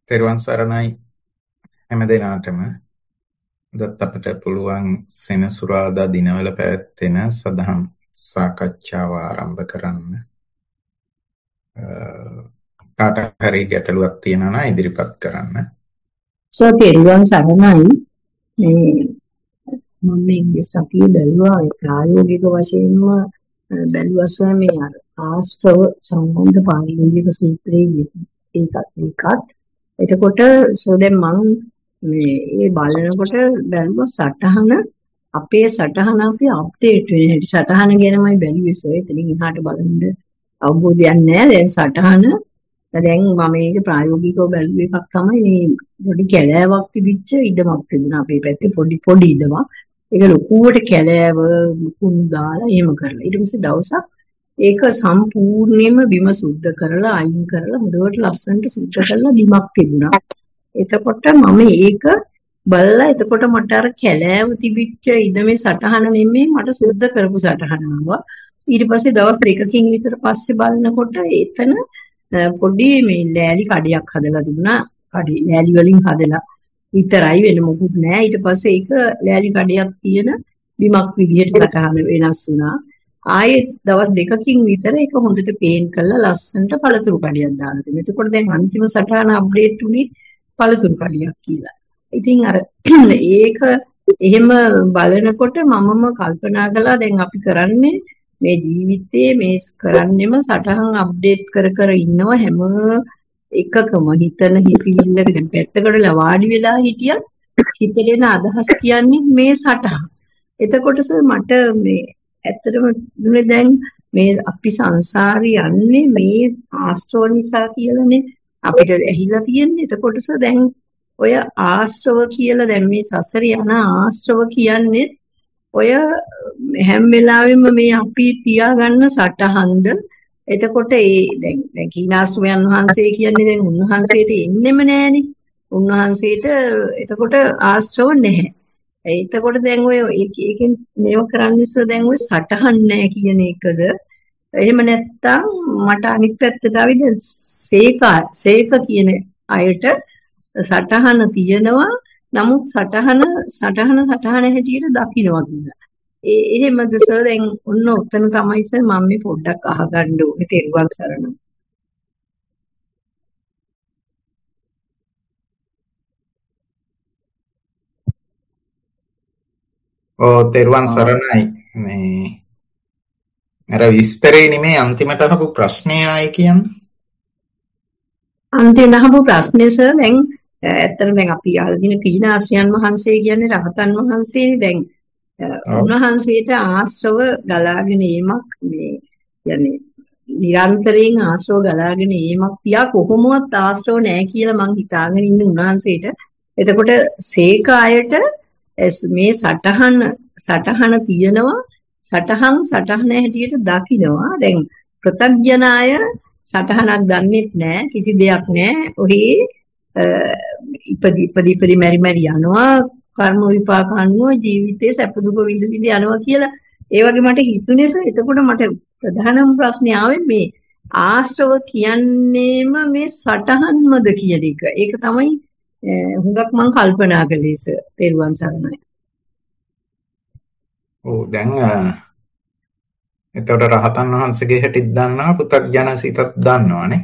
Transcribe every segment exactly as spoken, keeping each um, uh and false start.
තෙරුවන් සරණයි හැම දිනාටම. අදත් අපිට පුළුවන් සෙනසුරාදා දිනවල පැවැත්වෙන සදහම් සාකච්ඡාව ආරම්භ කරන්න. කාට හරි ගැටලුවක් තියෙනවා නම් ඉදිරිපත් කරන්න. සෝ තෙරුවන් සරණයි. මේ මම මේ සතිය බැලුවා ප්‍රායෝගික වශයෙන්ම බැලුවා මේ ආශ්‍රව සම්බන්ධ පාරිභෝගික සූත්‍රයේ ඒකත් ඒකත් එතකොට සෝ දැන් මම මේ ඒ බලනකොට බැලුවා සටහන අපේ සටහන අපි අප්ඩේට් වෙන හැටි සටහන ගැනමයි බැලුවේ සෝ. එතනින් එහාට බලන්න අවබෝධයක් නැහැ. දැන් සටහන දැන් මම මේක ප්‍රායෝගිකව බැලුව එකක් තමයි මේ පොඩි කැලෑවක් තිබිච්ච ඉඩමක් තිබුණා අපේ පැත්තේ පොඩි පොඩි ඉඩමක්. ඒක ලොකුවට කැලෑව කුණු දාලා එහෙම කරලා. ඊට පස්සේ දවසක් ඒක සම්පූර්ණයෙන්ම බිම සුද්ධ කරලා අයින් කරලා හොඳට ලස්සනට සුද්ධ කරලා බිමක් තිබුණා. එතකොට මම ඒක බලලා එතකොට මට අර කැලෑව තිබිච්ච ඉඩමේ සටහන නෙමෙයි මට සුද්ධ කරපු සටහන ආවා. ඊට පස්සේ දවස් දෙකකින් විතර පස්සේ බලනකොට එතන පොඩි මේ ලෑලි කඩයක් හදලා තිබුණා. කඩි ලෑලි වලින් හදලා විතරයි වෙන මොකුත් නෑ. ඊට පස්සේ ඒක ලෑලි කඩයක් තියෙන බිමක් විදිහට සටහන වෙනස් වුණා. ආයේ දවස් දෙකකින් විතර ඒක හොඳට පේන්ට් කරලා ලස්සනට පළතුරු කඩයක් දාලා තිබුණා. එතකොට දැන් අන්තිම සටහන අප්ඩේට් උනේ පළතුරු කඩයක් කියලා. ඉතින් අර ඒක එහෙම බලනකොට මමම කල්පනා කළා දැන් අපි කරන්නේ මේ ජීවිතයේ මේ කරන්නෙම සටහන් අප්ඩේට් කර කර ඉන්නව හැම එකකම හිතන හිතවිල්ලක දැන් පැත්තකට වාඩි වෙලා හිටියත් හිතේන අදහස් කියන්නේ මේ සටහන්. එතකොට මට මේ ඇත්තටම දුන්නේ දැන් මේ අපි සංසාරේ යන්නේ මේ ආශ්‍රව නිසා කියලානේ අපිට ඇහිලා තියෙන්නේ. එතකොට දැන් ඔය ආශ්‍රව කියලා දැන් මේ සසරේ යන ආශ්‍රව කියන්නේ ඔය හැම වෙලාවෙම මේ අපි තියාගන්න සටහන්ද. එතකොට ඒ දැන් දැන් කීනාස්මයන් වහන්සේ කියන්නේ දැන් උන්වහන්සේට එන්නෙම නෑනේ. උන්වහන්සේට එතකොට ආශ්‍රව නැහැ. එතකොට දැන් ඔය ඒකෙන් මේව කරන්නේ දැන් ඔය සටහන් නැහැ කියන එකද? එහෙම නැත්තම් මට අනිත් පැත්තට ආවි දැන් සේක සේක කියන අයට සටහන තියෙනවා. නමුත් සටහන සටහන සටහන හැටියට දකින්නවා කියලා. ඒ එහෙමද සර් දැන් ඔන්න ඔතන තමයි සර් මම මේ පොඩ්ඩක් අහගන්න ඕනේ තෙරුවන් සරණයි. ඔව් තෙරුවන් සරණයි. මේ අර විස්තරේ නෙමේ අන්තිමට අහපු ප්‍රශ්නේ ආයි කියන්නේ. අන්තිමට අහපු ප්‍රශ්නේ සර් දැන් ඇත්තටම දැන් අපි අහලා තියෙන පීනාශ්‍රයන් වහන්සේ කියන්නේ රහතන් වහන්සේනේ. දැන් උන්වහන්සේට ආශ්‍රව ගලාගෙන ඒමක් මේ කියන්නේ නිරන්තරයෙන් ආශ්‍රව ගලාගෙන ඒමක් තියා කොහොමවත් ආශ්‍රව නැහැ කියලා මං හිතාගෙන ඉන්න උන්වහන්සේට. එතකොට සේක අයට මේ සටහන සටහන තියෙනවා. සටහන් සටහන හැටියට දකින්නවා. දැන් ප්‍රත්‍යඥාය සටහනක් දන්නෙත් නැහැ. කිසි දෙයක් නැහැ. ඔහේ ඉපදි ඉපදි ඉපදි මෙරි මෙරි යනවා. කර්ම විපාක අනුව ජීවිතේ සැප දුක විඳ විඳ යනවා කියලා ඒ වගේ මට හිතුනේ සර්. එතකොට මට ප්‍රධානම ප්‍රශ්නේ ආවේ මේ ආශ්‍රව කියන්නේම මේ සටහන්මද කියන එක. ඒක තමයි හුඟක් මම කල්පනා කළේ සර්. තෙරුවන් සරණයි. ඔව් දැන් එතකොට රහතන් වහන්සේගේ හැටිත් දන්නවා පෘථග්ජන සිතත් දන්නවනේ.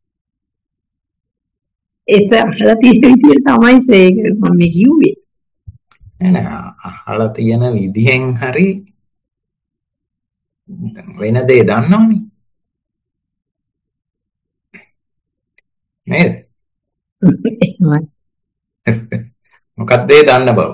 ඒක අහලා තියෙන විදිහට තමයි ඒක මම කිව්වේ. නෑ අහලා තියෙන විදිහෙන් හරි වෙන දේ දන්නවනේ. නේද? මොකක්ද ඒ දන්න බව?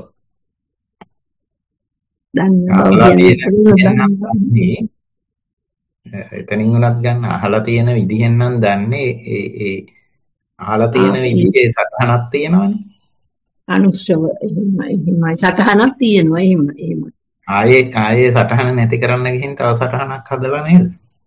දන්නේ එතනින් උනත් ගන්න අහලා තියෙන විදිහෙන් නම් දන්නේ ඒ ඒ අහලා තියෙන විදිහේ සටහනක් තියෙනවනේ. අනුශ්‍රව එහෙමයි එහෙමයි සටහනක් තියෙනවා එහෙම එහෙම. ආයේ ආයේ සටහන නැති කරන්න ගිහින් තව සටහනක් හදලා නේද?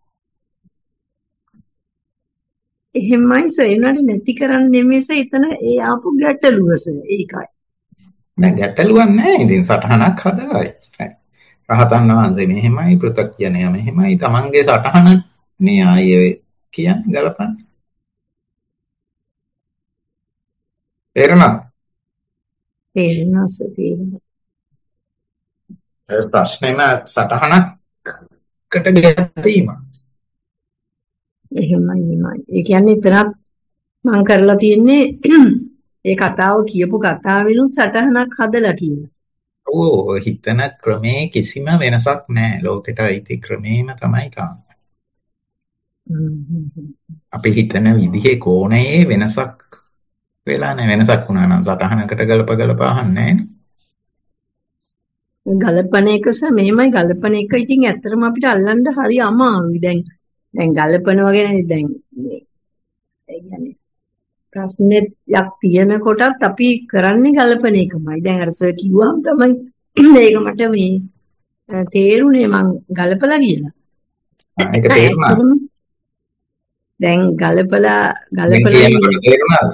එහෙමයි සර්. ඒනට නැති කරන්න නෙමෙයි සර්. එතන ඒ ආපු ගැටලුව සර්. ඒකයි. නෑ ගැටලුවක් නෑ. ඉතින් සටහනක් හදලා රහතන් වහන්සේ මෙහෙමයි පෘථග්ජනයා මෙහෙමයි තමන්ගේ සටහන නේ ආයේ කියන්නේ ගලපන්නේ. තේරුණා? තේරෙනවා සර් තේරෙනවා. ඒ ප්‍රශ්නේම සටහනකට ගැටීම. එහෙමයි එහෙමයි. ඒ කියන්නේ එතරම් මම කරලා තියෙන්නේ ඒ කතාව කියපු කතාවෙනුත් සටහනක් හදලා කියලා. ඔව් හිතන ක්‍රමේ කිසිම වෙනසක් නැහැ. ලෝකෙට අයිති ක්‍රමේම තමයි තාම. අපි හිතන විදිහේ කෝණයේ වෙනසක් වෙලා නැහැ. වෙනසක් වුණා නම් සටහනකට ගලප ගලප අහන්නේ නැහැ. ගලපන එකස මෙහෙමයි ගලපන එක ඉතින් ඇත්තටම අපිට අල්ලන්න හරි අමාරුයි. දැන් දැන් ගලපනවා ගැන දැන් මේ ඒ කියන්නේ ප්‍රශ්නෙයක් තියෙනකොටත් අපි කරන්නේ ගලපන එකමයි. දැන් අර සර් කිව්වම තමයි මේක මට මේ තේරුනේ මං ගලපලා කියලා. ඒක තේරුණා. දැන් ගලපලා ගලපලා තේරුණාද?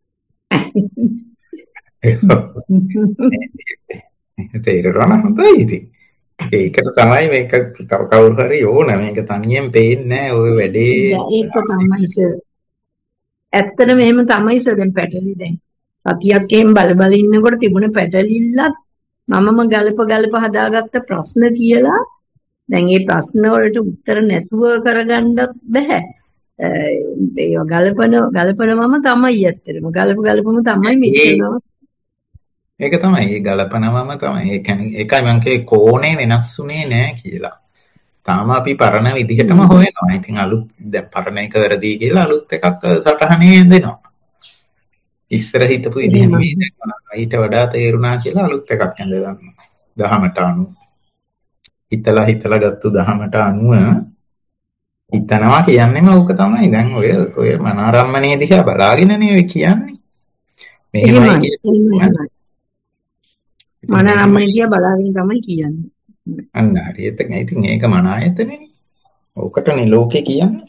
තේරුණා හොඳයි ඉතින්. ඒකට තමයි මේක කවුරු හරි ඕන මේක තනියෙන් පේන්නේ නැහැ ඔය වැඩේ. ඒක තමයි සර්. ඇත්තටම එහෙම තමයි සර් දැන් පැටලි දැන් සතියක් එහෙම බල බල ඉන්නකොට තිබුණ පැටලිල්ලත් මමම ගලප ගලප හදාගත්ත ප්‍රශ්න කියලා දැන් මේ ප්‍රශ්න වලට උත්තර නැතුව කරගන්නත් බෑ. ඒ ගලපන ගලපනවම තමයි ඇත්තටම ගලප ගලපම තමයි මෙතනම ඒක තමයි ඒ ගලපනවම තමයි ඒ කියන්නේ ඒකයි මම කියේ කෝණේ වෙනස්ුනේ නැහැ කියලා. තාම අපි පරණ විදිහටම හොයනවා. ඉතින් අලුත් දැන් පරණ එක වැරදි කියලා අලුත් එකක් සටහනේ දෙනවා. ඉස්සර හිතපු විදිහ නෙමෙයි දැන් ඊට වඩා තේරුණා කියලා අලුත් එකක් ඇඳ ගන්නවා. දහමට අනුව. හිතලා හිතලා ගත්තු දහමට අනුව හිතනවා කියන්නේම ඕක තමයි. දැන් ඔය ඔය මනාරම්මනේ දිහා බලාගෙනනේ ඔය කියන්නේ. මෙහෙමයි කියන්නේ. මනාරම්මනේ දිහා බලාගෙන තමයි කියන්නේ. අන්න හරියට. ඉතින් ඒක මන ආයතනනේ. ඕකටනේ ලෝකේ කියන්නේ.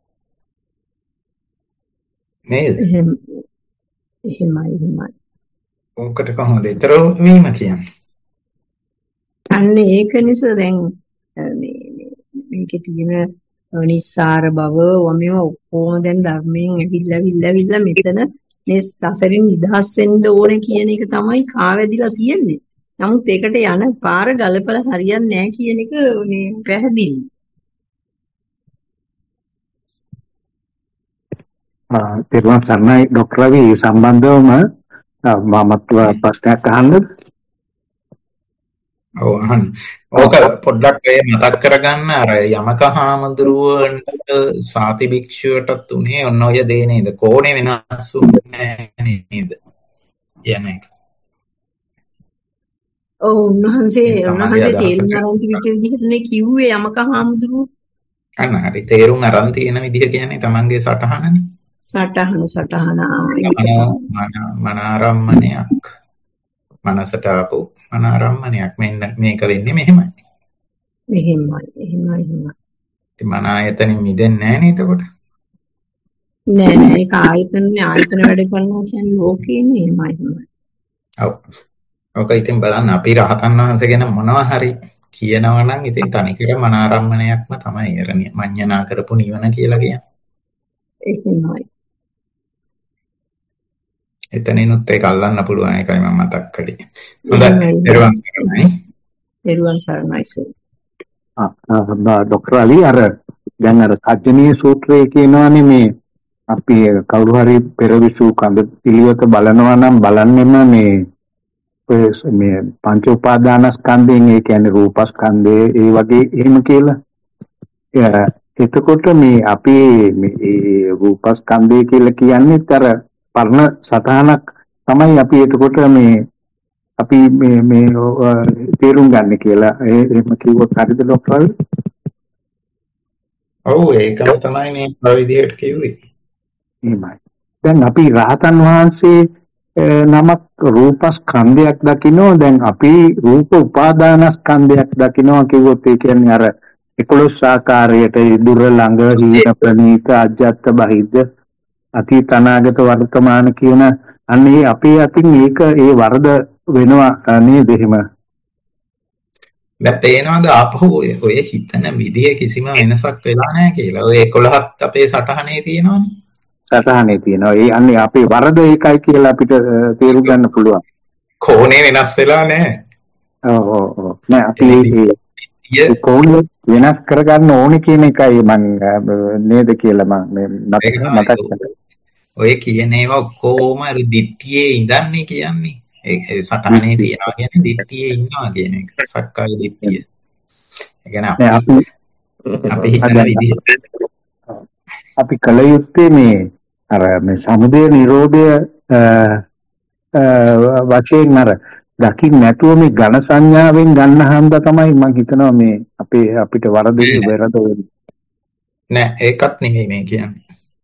නේද? එහෙම එහෙමයි එහෙමයි. ඕකට කොහොමද ඊතර වීම කියන්නේ? අන්න ඒක නිසා දැන් මේ මේකේ තියෙන නිස්සාර බව වමෙව ඔක්කොම දැන් ධර්මයෙන් ඇවිල්ලා ඇවිල්ලා ඇවිල්ලා මෙතන මේ සසරින් නිදහස් වෙන්න ඕනේ කියන එක තමයි කාවැදිලා තියෙන්නේ. නමුත් ඒකට යන පාර ගලපලා හරියන්නේ නැහැ කියන එක මේ පැහැදිලි. ආ තේරුම් ගන්නයි ડોක්ටර් රවි සම්බන්ධවම මමත් ප්‍රශ්නයක් අහන්නද? ඔව් අහන්න. ඕක පොඩ්ඩක් ඔය මතක් කරගන්න අර යමක හාමුදුරුවන්ට සාති භික්ෂුවටත් උනේ ඔන්න ඔය දේ නේද? කෝණේ වෙනස් වුනේ නේද? කියන එක. ඔව් උන්වහන්සේ උන්වහන්සේ තේරුම් අරන් තිබිච්ච විදිහටනේ කිව්වේ යමක හාමුදුරුවෝ. අන්න හරි තේරුම් අරන් තියෙන විදිහ කියන්නේ තමන්ගේ සටහනනේ. සටහන සටහන මනාරම්මණයක්. මනසට ආපු මනාරම්මණයක් මෙන්න මේක වෙන්නේ මෙහෙමයි. මෙහෙමයි එහෙමයි එහෙමයි. ඉතින් මන ආයතනෙ මිදෙන්නේ නැහැ නේද එතකොට? නෑ නෑ ඒක ආයතනේ ආයතන වැඩ කරනවා කියන්නේ ලෝකේනේ එහෙමයි එහෙමයි. ඔව්. ඔක ඉතින් බලන්න අපි රහතන් වහන්සේ ගැන මොනවා හරි කියනවා නම් ඉතින් තනිකර මනාරම්මණයක්ම තමයි අර මඤ්ඤණා කරපු නිවන කියලා කියන්නේ. එහෙමයි. එතනිනුත් ඒක අල්ලන්න පුළුවන් එකයි මම මතක් කළේ. හොඳයි. ඊළඟ සරණයි. ඊළඟ සරණයි සර්. ආ ડોક્ટર අලි අර දැන් අර සත්‍යනීය සූත්‍රයේ කියනවානේ මේ අපි කවුරු හරි පෙරවිසු කඳ පිළිවෙත බලනවා නම් බලන්නෙම මේ මේ පංච උපාදානස්කන්ධයෙන් ඒ කියන්නේ රූපස්කන්ධය ඒ වගේ එහෙම කියලා. එතකොට මේ අපි මේ රූපස්කන්ධය කියලා කියන්නේ අර පර්ණ සතහනක් තමයි අපි එතකොට මේ අපි මේ මේ තේරුම් ගන්න කියලා එහෙම කිව්වොත් හරිද ડોක්ටර්? ඔව් ඒකම තමයි මේ විදිහට කිව්වේ. එහෙමයි. දැන් අපි රහතන් වහන්සේ නමක් රූපස්කන්ධයක් දකින්නෝ දැන් අපි රූප උපාදානස්කන්ධයක් දකින්නවා කිව්වොත් ඒ කියන්නේ අර එකොළොස් ආකාරයට දුර ළඟ හීන ප්‍රනීත අජත්ත බහිද්ද අතීත අනාගත වර්තමාන කියන අන්නේ අපේ අතින් ඒක ඒ වරද වෙනවා නේද එහෙම? දැන් පේනවාද ආපහු ඔය හිතන විදිය කිසිම වෙනසක් වෙලා නැහැ කියලා. ඔය එකොළහත් අපේ සටහනේ තියෙනවනේ. සටහනේ තියෙනවා. ඒ අන්නේ අපේ වරද ඒකයි කියලා අපිට තේරුම් ගන්න පුළුවන්. කෝණේ වෙනස් වෙලා නැහැ. ඔව් ඔව් ඔව්. නෑ අපි ඒ කෝණය වෙනස් කරගන්න ඕනේ කියන එකයි මම නේද කියලා මම මතක් කරගන්නවා. ඔය කියන ඒවා ඔක්කොම අර දිට්ඨියේ ඉඳන්නේ කියන්නේ. ඒ සටහනේ තියනවා කියන්නේ දිට්ඨියේ ඉන්නවා කියන එක. සක්කාය දිට්ඨිය. ඒ කියන්නේ අපි අපි හිතන විදිහට අපි කල යුත්තේ මේ අර මේ සමුදය නිරෝධය වශයෙන් අර දකින්න නැතුව මේ ඝන සංඥාවෙන් ගන්න හන්ද තමයි මම හිතනවා මේ අපේ අපිට වරදේ වැරද වෙන්නේ. නෑ ඒකත් නෙමෙයි මේ කියන්නේ.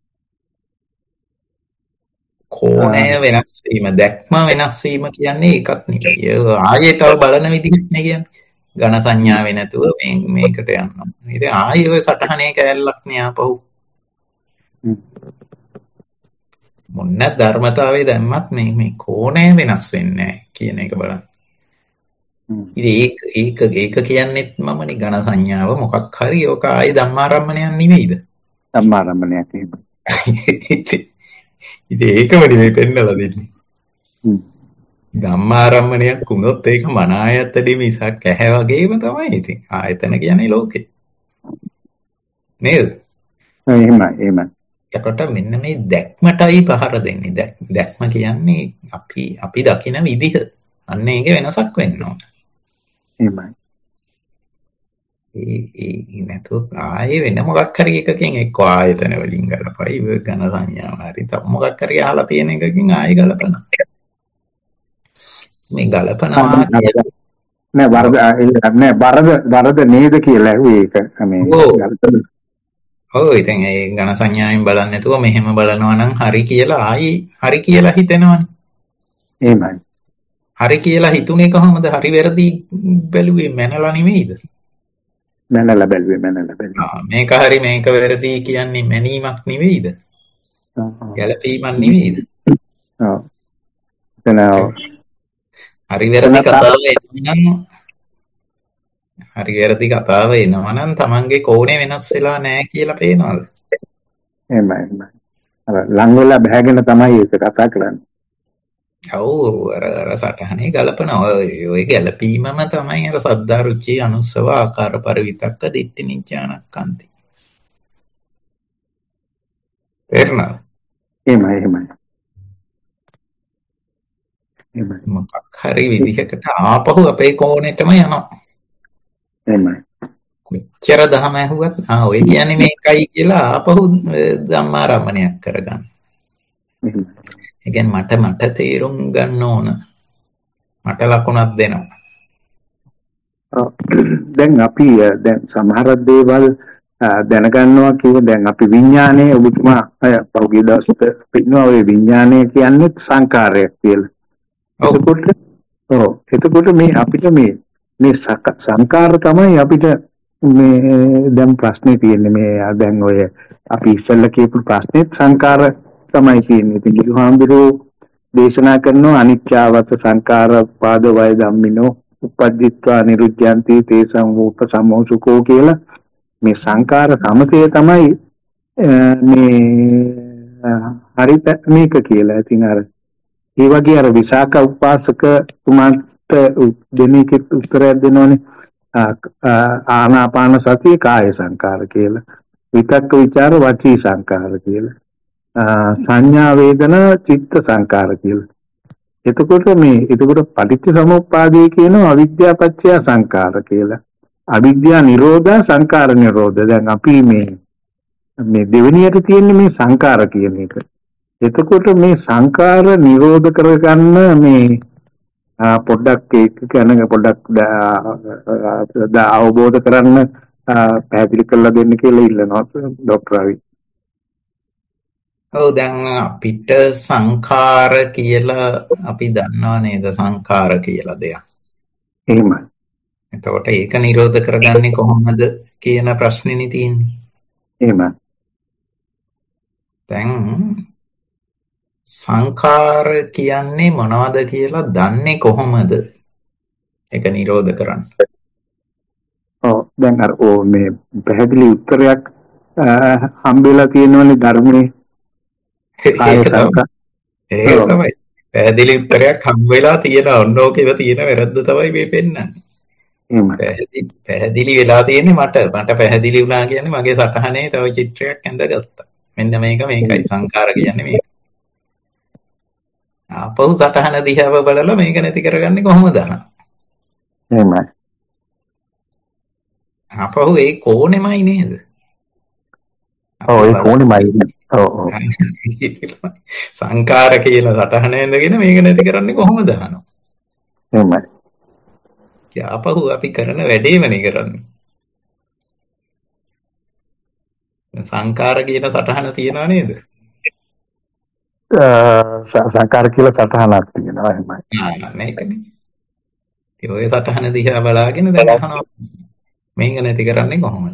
කෝණය වෙනස් වීම, දැක්ම වෙනස් වීම කියන්නේ ඒකත් නෙමෙයි. ආයේ තව බලන විදිහක් නේ කියන්නේ. ඝන සංඥාවේ නැතුව මේ මේකට යනවා. ඉතින් ආයේ ඔය සටහනේ කැලලක් නේ ආපහු. මොන ධර්මතාවයේ දැම්මත් මේ මේ කෝණය වෙනස් වෙන්නේ නැහැ කියන එක බලන්න. ඉතින් ඒක ඒක ඒක කියන්නේත් මමනේ ඝන සංඥාව මොකක් හරි ඔක ආයේ ධම්මාරම්මණයක් නෙවෙයිද? ධම්මාරම්මණයක් එහෙම. ඉතින් ඒකම නෙවෙයි පෙන්නලා දෙන්නේ. ධම්මාරම්මණයක් වුණොත් ඒක මන ආයතනෙ මිසක් ඇහැ වගේම තමයි. ඉතින් ආයතන කියන්නේ ලෝකේ. නේද? එහෙමයි එහෙමයි. එතකොට මෙන්න මේ දැක්මටයි පහර දෙන්නේ. දැක්ම කියන්නේ අපි අපි දකින විදිහ. අන්න ඒක වෙනසක් වෙන්න ඕන. එහෙමයි. ඒ ඒ නැතුව ආයේ වෙන මොකක් හරි එකකින් එක්ක ආයතන වලින් ගලපයි ඝන සංඥාව හරි තව මොකක් හරි අහලා තියෙන එකකින් ආයේ ගලපනවා. මේ ගලපනවා නෑ වරද නෑ වරද වරද නේද කියලා ඇහුවේ ඒක මේ ගලපන. ඔව් ඉතින් ඒ ඝන සංඥාවෙන් බලන්නේ නැතුව මෙහෙම බලනවා නම් හරි කියලා ආයි හරි කියලා හිතෙනවනේ. එහෙමයි. හරි කියලා හිතුනේ කොහොමද? හරි වැරදි බැලුවේ මනලා නෙමෙයිද? මනලා බැලුවේ මනලා බැලුවේ. ආ මේක හරි මේක වැරදි කියන්නේ මැනීමක් නෙවෙයිද? ගැළපීමක් නෙවෙයිද? ඔව්. එතනව හරි වැරදි කතාව එනනම් හරි වැරදි කතාව එනවා නම් Tamange කෝණේ වෙනස් වෙලා නැහැ කියලා පේනවද? එහෙමයි එහෙමයි. අර ලඟ වෙලා බහගෙන තමයි ඒක කතා කරන්නේ. ඔව් අර අර සටහනේ ගලපනවා. ඔය ගැළපීමම තමයි අර සද්දා රුචි අනුස්සව ආකාර පරිවිතක්ක දිට්ඨි නිඥානක්ඛන්ති. තේරුණාද? එහෙමයි එහෙමයි. එහෙමයි. මොකක් හරි විදිහකට ආපහු අපේ කෝණෙටම යනවා. එහෙමයි. මෙච්චර දහම ඇහුවත් ආ ඔය කියන්නේ මේකයි කියලා ආපහු ධම්මාරම්මණයක් කරගන්න. එහෙමයි. ඒ කියන්නේ මට මට තේරුම් ගන්න ඕන. මට ලකුණක් දෙනවා. දැන් අපි දැන් සමහර දේවල් දැනගන්නවා කිව්ව දැන් අපි විඥානයේ ඔබතුමා පෞගිය දවසට පින්නවා ඔය විඥානය කියන්නේ සංකාරයක් කියලා. එතකොට ඔව් එතකොට මේ අපිට මේ මේ සංකාර තමයි අපිට මේ දැන් ප්‍රශ්නේ තියෙන්නේ මේ දැන් ඔය අපි ඉස්සෙල්ලා කියපු ප්‍රශ්නේ සංකාර තමයි තියෙන්නේ. ඉතින් බුදුහාමුදුරුවෝ දේශනා කරනවා අනිත්‍යවත සංකාර පාද වය ධම්මිනෝ උපජ්ජිත්වා නිරුද්ධ්‍යන්ති තේසං උපසමෝසුකෝ කියලා මේ සංකාර සමතය තමයි මේ හරිත මේක කියලා. ඉතින් අර ඒ වගේ අර විසාක උපාසක තුමාට දෙන්නේ උත්තරයක් දෙනවනේ ආනාපාන සතිය කාය සංකාර කියලා. විතක්ක ਵਿਚාර වචී සංකාර කියලා. සංඥා වේදනා චිත්ත සංකාර කියලා. එතකොට මේ එතකොට පටිච්ච සමුප්පාදේ කියනවා අවිද්‍යා පත්‍ය සංකාර කියලා. අවිද්‍යා නිරෝධ සංකාර නිරෝධ. දැන් අපි මේ මේ දෙවෙනියට තියෙන්නේ මේ සංකාර කියන එක. එතකොට මේ සංකාර නිරෝධ කරගන්න මේ පොඩ්ඩක් ඒක ගැන පොඩ්ඩක් අවබෝධ කරන්න පැහැදිලි කරලා දෙන්න කියලා ඉල්ලනවා ડોક્ટર රවි. ඔව් දැන් අපිට සංඛාර කියලා අපි දන්නවා නේද සංඛාර කියලා දෙයක්. එහෙමයි. එතකොට ඒක නිරෝධ කරගන්නේ කොහොමද කියන ප්‍රශ්නේනේ තියෙන්නේ. එහෙමයි. දැන් සංඛාර කියන්නේ මොනවද කියලා දන්නේ කොහොමද? ඒක නිරෝධ කරන්න. ඔව් දැන් අර ඕ මේ පැහැදිලි උත්තරයක් හම්බෙලා තියෙනවනේ ධර්මයේ. කාය ඒක තමයි. සංකාර. ඒක ඔව්. තමයි. පැහැදිලි උත්තරයක් හම් වෙලා තියෙනවා. ඔන්න ඕකේව තියෙන වැරද්ද තමයි මේ පෙන්නන්නේ. එහෙමයි. පැහැදිලි පැහැදිලි වෙලා තියෙන්නේ මට. මට පැහැදිලි වුණා කියන්නේ මගේ සටහනේ තව චිත්‍රයක් ඇඳගත්තා. මෙන්න මේක මේකයි සංකාර කියන්නේ මේක. ආපහු සටහන දිහාව බලලා මේක නැති කරගන්නේ කොහොමද? එහෙමයි. ආපහු ඒ කෝණෙමයි නේද? ඔව් ඒ කොහොමයි. ඔව් ඔව්. සංකාර කියන සටහන ඇඳගෙන මේක නැති කරන්නේ කොහොමද අහනවා. එහෙමයි. ආපහු අපි කරන වැඩේමනේ කරන්නේ. සංකාර කියන සටහන තියනවා නේද? සංකාර කියලා සටහනක් තියෙනවා එහෙමයි. ආ මේකනේ. ඒ ඔය සටහන දිහා බලාගෙන දැන් අහනවා මේක නැති කරන්නේ කොහොමද?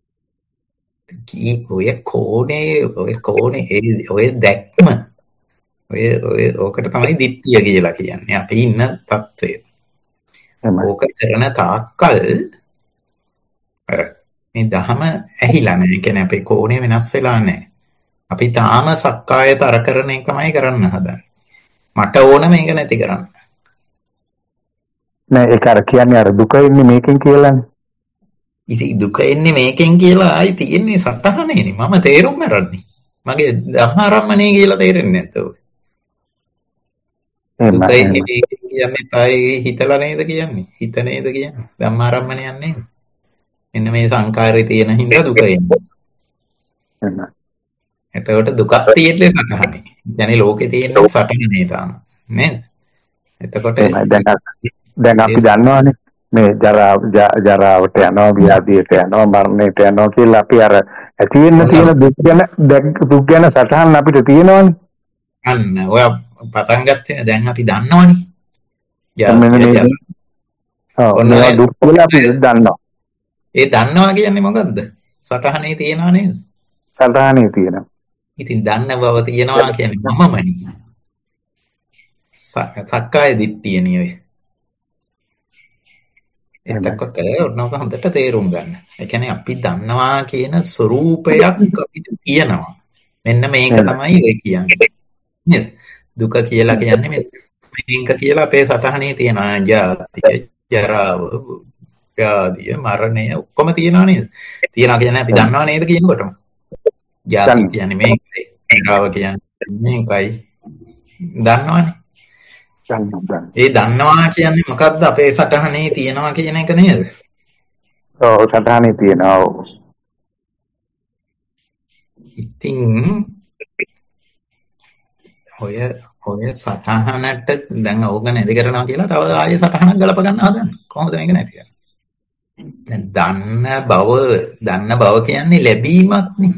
කී ඔය කෝණේ ඔය කෝණේ ඔය දැක්ම ඔය ඔය ඕකට තමයි දිට්ඨිය කියලා කියන්නේ. අපි ඉන්න තත්වය. ඕක කරන තාක්කල් අර මේ දහම ඇහිලා නැහැ. ඒ කියන්නේ අපේ කෝණය වෙනස් වෙලා නැහැ. අපි තාම සක්කාය තර කරන එකමයි කරන්න හදන්නේ. මට ඕන මේක නැති කරන්න. නෑ ඒක අර කියන්නේ අර දුක ඉන්නේ මේකෙන් කියලානේ. ඉතින් දුක එන්නේ මේකෙන් කියලා ආයි තියෙන්නේ සටහනේනේ. මම තේරුම් ගන්නනේ. මගේ ධම්මාරම්මණය කියලා තේරෙන්නේ නැද්ද ඔය? දුක එන්නේ මේකෙන් කියන්නේ තායි හිතලා නේද කියන්නේ? හිත නේද කියන්නේ? ධම්මාරම්මණයක් නේද? මෙන්න මේ සංකාරේ තියෙන හින්දා දුක එන්නේ. එහෙනම් එතකොට දුකක් තියෙන්නේ සටහනේ. يعني ලෝකේ තියෙන සටහනේ තාම. නේද? එතකොට දැන් අපි දන්නවනේ මේ ජරා ජරාවට යනවා ව්‍යාධියට යනවා මරණයට යනවා කියලා අපි අර ඇති වෙන්න තියෙන දුක් ගැන දුක් ගැන සටහන් අපිට තියෙනවනේ. අන්න ඔය පටන් ගත්තේ දැන් අපි දන්නවනේ. ඔන්න දුක් කියලා අපි දන්නවා. ඒ දන්නවා කියන්නේ මොකද්ද? සටහනේ තියනවා නේද? සටහනේ තියෙනවා. ඉතින් දන්න බව තියනවා කියන්නේ මමමනේ. සක්කාය දිට්ඨිය නේ. එතකොට ඔන්නෝක හොඳට තේරුම් ගන්න. ඒ කියන්නේ අපි දන්නවා කියන ස්වરૂපයක් අපිට තියෙනවා. මෙන්න මේක තමයි ඔය කියන්නේ. නේද? දුක කියලා කියන්නේ මේක කියලා අපේ සටහනේ තියෙනවා. ජාතිය, ජරාව, ව්‍යාධිය, මරණය ඔක්කොම තියෙනවා නේද? තියනවා කියන්නේ අපි දන්නවා නේද කියනකොටම. ජාති කියන්නේ මේකයි, ජරාව කියන්නේ මේකයි. දන්නවනේ. ඒ දන්නවා කියන්නේ මොකද්ද? අපේ සටහනේ තියනවා කියන එක නේද? ඔව් සටහනේ තියනවා. ඉතින් ඔය ඔය සටහනට දැන් ඕක නැති කරනවා කියලා තව ආයෙ සටහනක් ගලප ගන්න හදන්න. කොහොමද මේක නැති කරන්නේ? දැන් දන්න බව දන්න බව කියන්නේ ලැබීමක් නේ.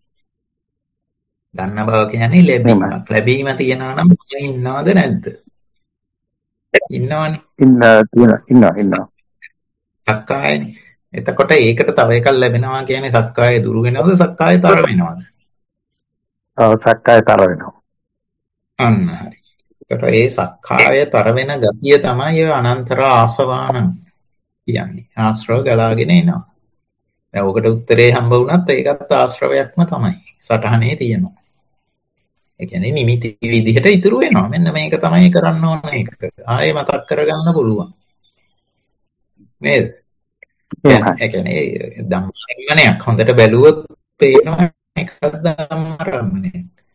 දන්න බව කියන්නේ ලැබීමක්. ලැබීම තියනවා නම් මම ඉන්නවද නැද්ද? ඉන්නවනේ. ඉන්න තියෙන ඉන්නවා ඉන්නවා. සක්කායනේ. එතකොට ඒකට තව එකක් ලැබෙනවා කියන්නේ සක්කාය දුරු වෙනවද සක්කාය තර වෙනවද? ඔව් සක්කාය තර වෙනවා. අන්න හරි. එතකොට ඒ සක්කාය තර වෙන ගතිය තමයි ඔය අනන්තර ආසවාන කියන්නේ. ආශ්‍රව ගලාගෙන එනවා. දැන් ඔකට උත්තරේ හම්බ වුණත් ඒකත් ආශ්‍රවයක්ම තමයි. සටහනේ තියෙනවා. ඒ කියන්නේ නිමිති විදිහට ඉතුරු වෙනවා. මෙන්න මේක තමයි කරන්න ඕන එක. ආයෙ මතක් කරගන්න පුළුවන්. නේද? ඒ කියන්නේ ධම්මරම්මණයක් හොඳට බැලුවොත් පේනවා එකක් ධම්මරම්මණය.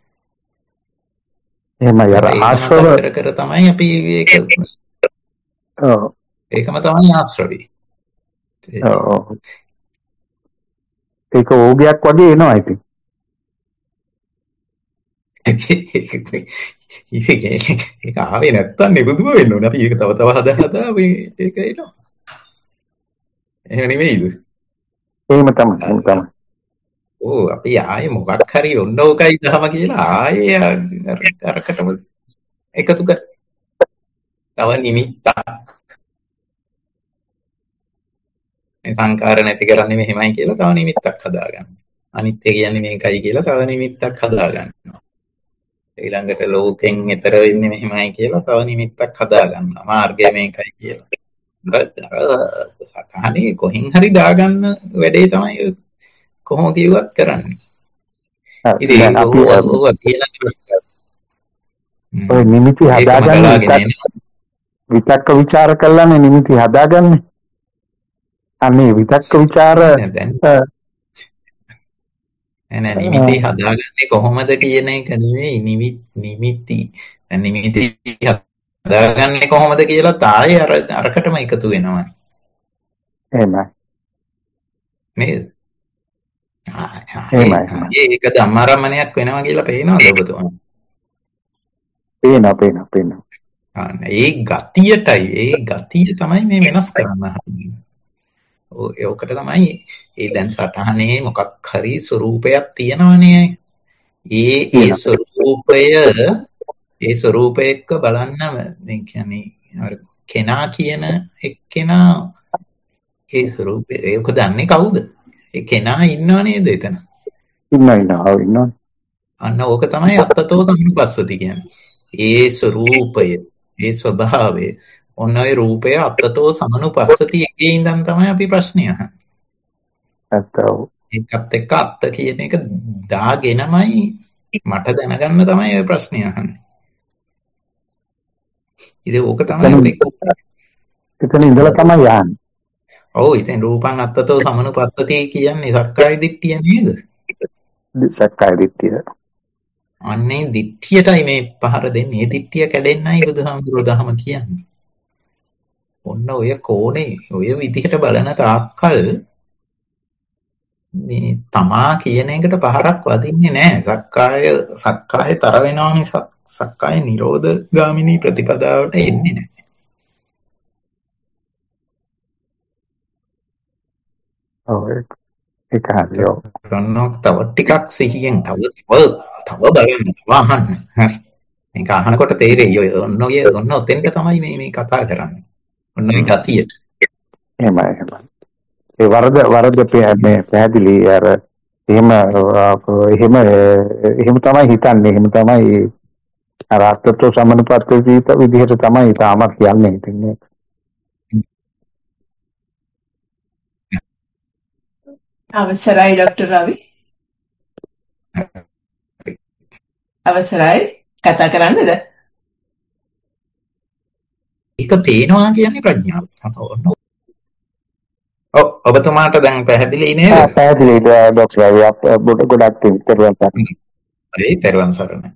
එහෙමයි අර ආශ්‍රව කර කර තමයි අපි ඒක ඔව් ඒකම තමයි ආශ්‍රවී. ඔව් ඒක ඕගයක් වගේ එනවා ඉතින්. ඒක ආවේ නැත්තම් නිබුදුම වෙන්න ඕනේ. අපි ඒක තව තව හදා හදා මේ ඒක එනවා. එහෙම නෙමෙයිද? එහෙම තමයි. එහෙම තමයි. ඕ අපි ආයේ මොකක් හරි ඔන්න ඕකයි දහම කියලා ආයේ අරකටම එකතු කර. තව නිමිත්තක්. මේ සංකාර නැති කරන්නේ මෙහෙමයි කියලා තව නිමිත්තක් හදාගන්න. අනිත්‍ය කියන්නේ මේකයි කියලා තව නිමිත්තක් හදාගන්නවා. ඊළඟට ලෝකෙන් එතර වෙන්නේ මෙහෙමයි කියලා තව නිමිත්තක් හදාගන්නවා. මාර්ගය මේකයි කියලා. සටහනේ කොහෙන් හරි දාගන්න වැඩේ තමයි කොහොම කිව්වත් කරන්නේ. ඉතින් දැන් අපි ඕවා කියලා ඔය නිමිති ඒකම හදාගන්නේ ගලාගෙන විතක් එනවා. විතක්ක ਵਿਚාර කළානේ නිමිති හදාගන්නේ. අනේ විතක්ක ਵਿਚාර නෑ දැන් නෑ නිමිති හදාගන්නේ කොහොමද කියන එක නෙවෙයි නිමිති. දැන් නිමිති හදාගන්නේ කොහොමද කියලා තායේ අර අරකටම එකතු වෙනවනේ. එහෙමයි. නේද? ආයේ ඒක ධම්මාරම්මණයක් වෙනවා කියලා පේනවද ඔබතුමා? පේනවා පේනවා පේනවා. ඒ ගතියටයි ඒ ගතිය තමයි මේ වෙනස් කරන්න හදන්නේ. ඕකට තමයි ඒ දැන් සටහනේ මොකක් හරි ස්වරූපයක් තියෙනවනේ. ඒ ඒ ස්වරූපය ඒ ස්වරූපය එක්ක බලන්න මේ කියන්නේ කෙනා කියන එක්කෙනා ඒ ස්වරූපය ඒක දන්නේ කවුද? ඒ කෙනා ඉන්නව නේද එතන? ඉන්නවා ඉන්නවා ඉන්නවා. අන්න ඕක තමයි අත්තතෝ සම්පස්සති කියන්නේ. ඒ ස්වරූපය ඒ ස්වභාවය ඔන්න ඔය රූපය අත්තතෝ සමනුපස්සති එකේ ඉඳන් තමයි අපි ප්‍රශ්නේ අහන්නේ. ඇත්තව. ඒකත් එක්ක අත්ත කියන එක දාගෙනමයි මට දැනගන්න තමයි ඔය ප්‍රශ්නේ අහන්නේ. ඉතින් ඕක තමයි අපි එතන ඉඳලා තමයි යන්නේ. ඔව් ඉතින් රූපං අත්තතෝ සමනුපස්සති කියන්නේ සක්කාය දිට්ඨිය නේද? සක්කාය දිට්ඨිය. අන්නේ දිට්ඨියටයි මේ පහර දෙන්නේ. ඒ දිට්ඨිය කැඩෙන්නයි බුදුහාමුදුරුවෝ දහම කියන්නේ. ඔන්න ඔය කෝණේ ඔය විදිහට බලන තාක්කල් මේ තමා කියන එකට පහරක් වදින්නේ නැහැ. සක්කාය සක්කාය තර වෙනවා මිසක් සක්කාය නිරෝධ ගාමිනී ප්‍රතිපදාවට එන්නේ නැහැ. ඔව් ඒක හරියෝ. රන්නෝ තව ටිකක් සිහියෙන් තව තව තව බලන්න තව අහන්න. හරි. මේක අහනකොට තේරෙයි ඔය ඔන්න ඔය ඔන්න ඔතෙන්ට තමයි මේ මේ කතා කරන්නේ. ඔන්න ඒ ගතියට. එහෙමයි එහෙමයි. ඒ වරද වරද මේ පැහැදිලි අර එහෙම එහෙම එහෙම තමයි හිතන්නේ. එහෙම තමයි අර අත්ත්ව සමනුපත්ති විදිහට තමයි තාමත් කියන්නේ ඉතින්. අවසරයි ડોક્ટર රවි. අවසරයි කතා කරන්නද? ඒක පේනවා කියන්නේ ප්‍රඥාව. ඔව් ඔබතුමාට දැන් පැහැදිලි නේද? ආ පැහැදිලි ડોક્ટર රවි අප ගොඩක් තෙරුවන් සරණයි. ඒ තෙරුවන් සරණයි.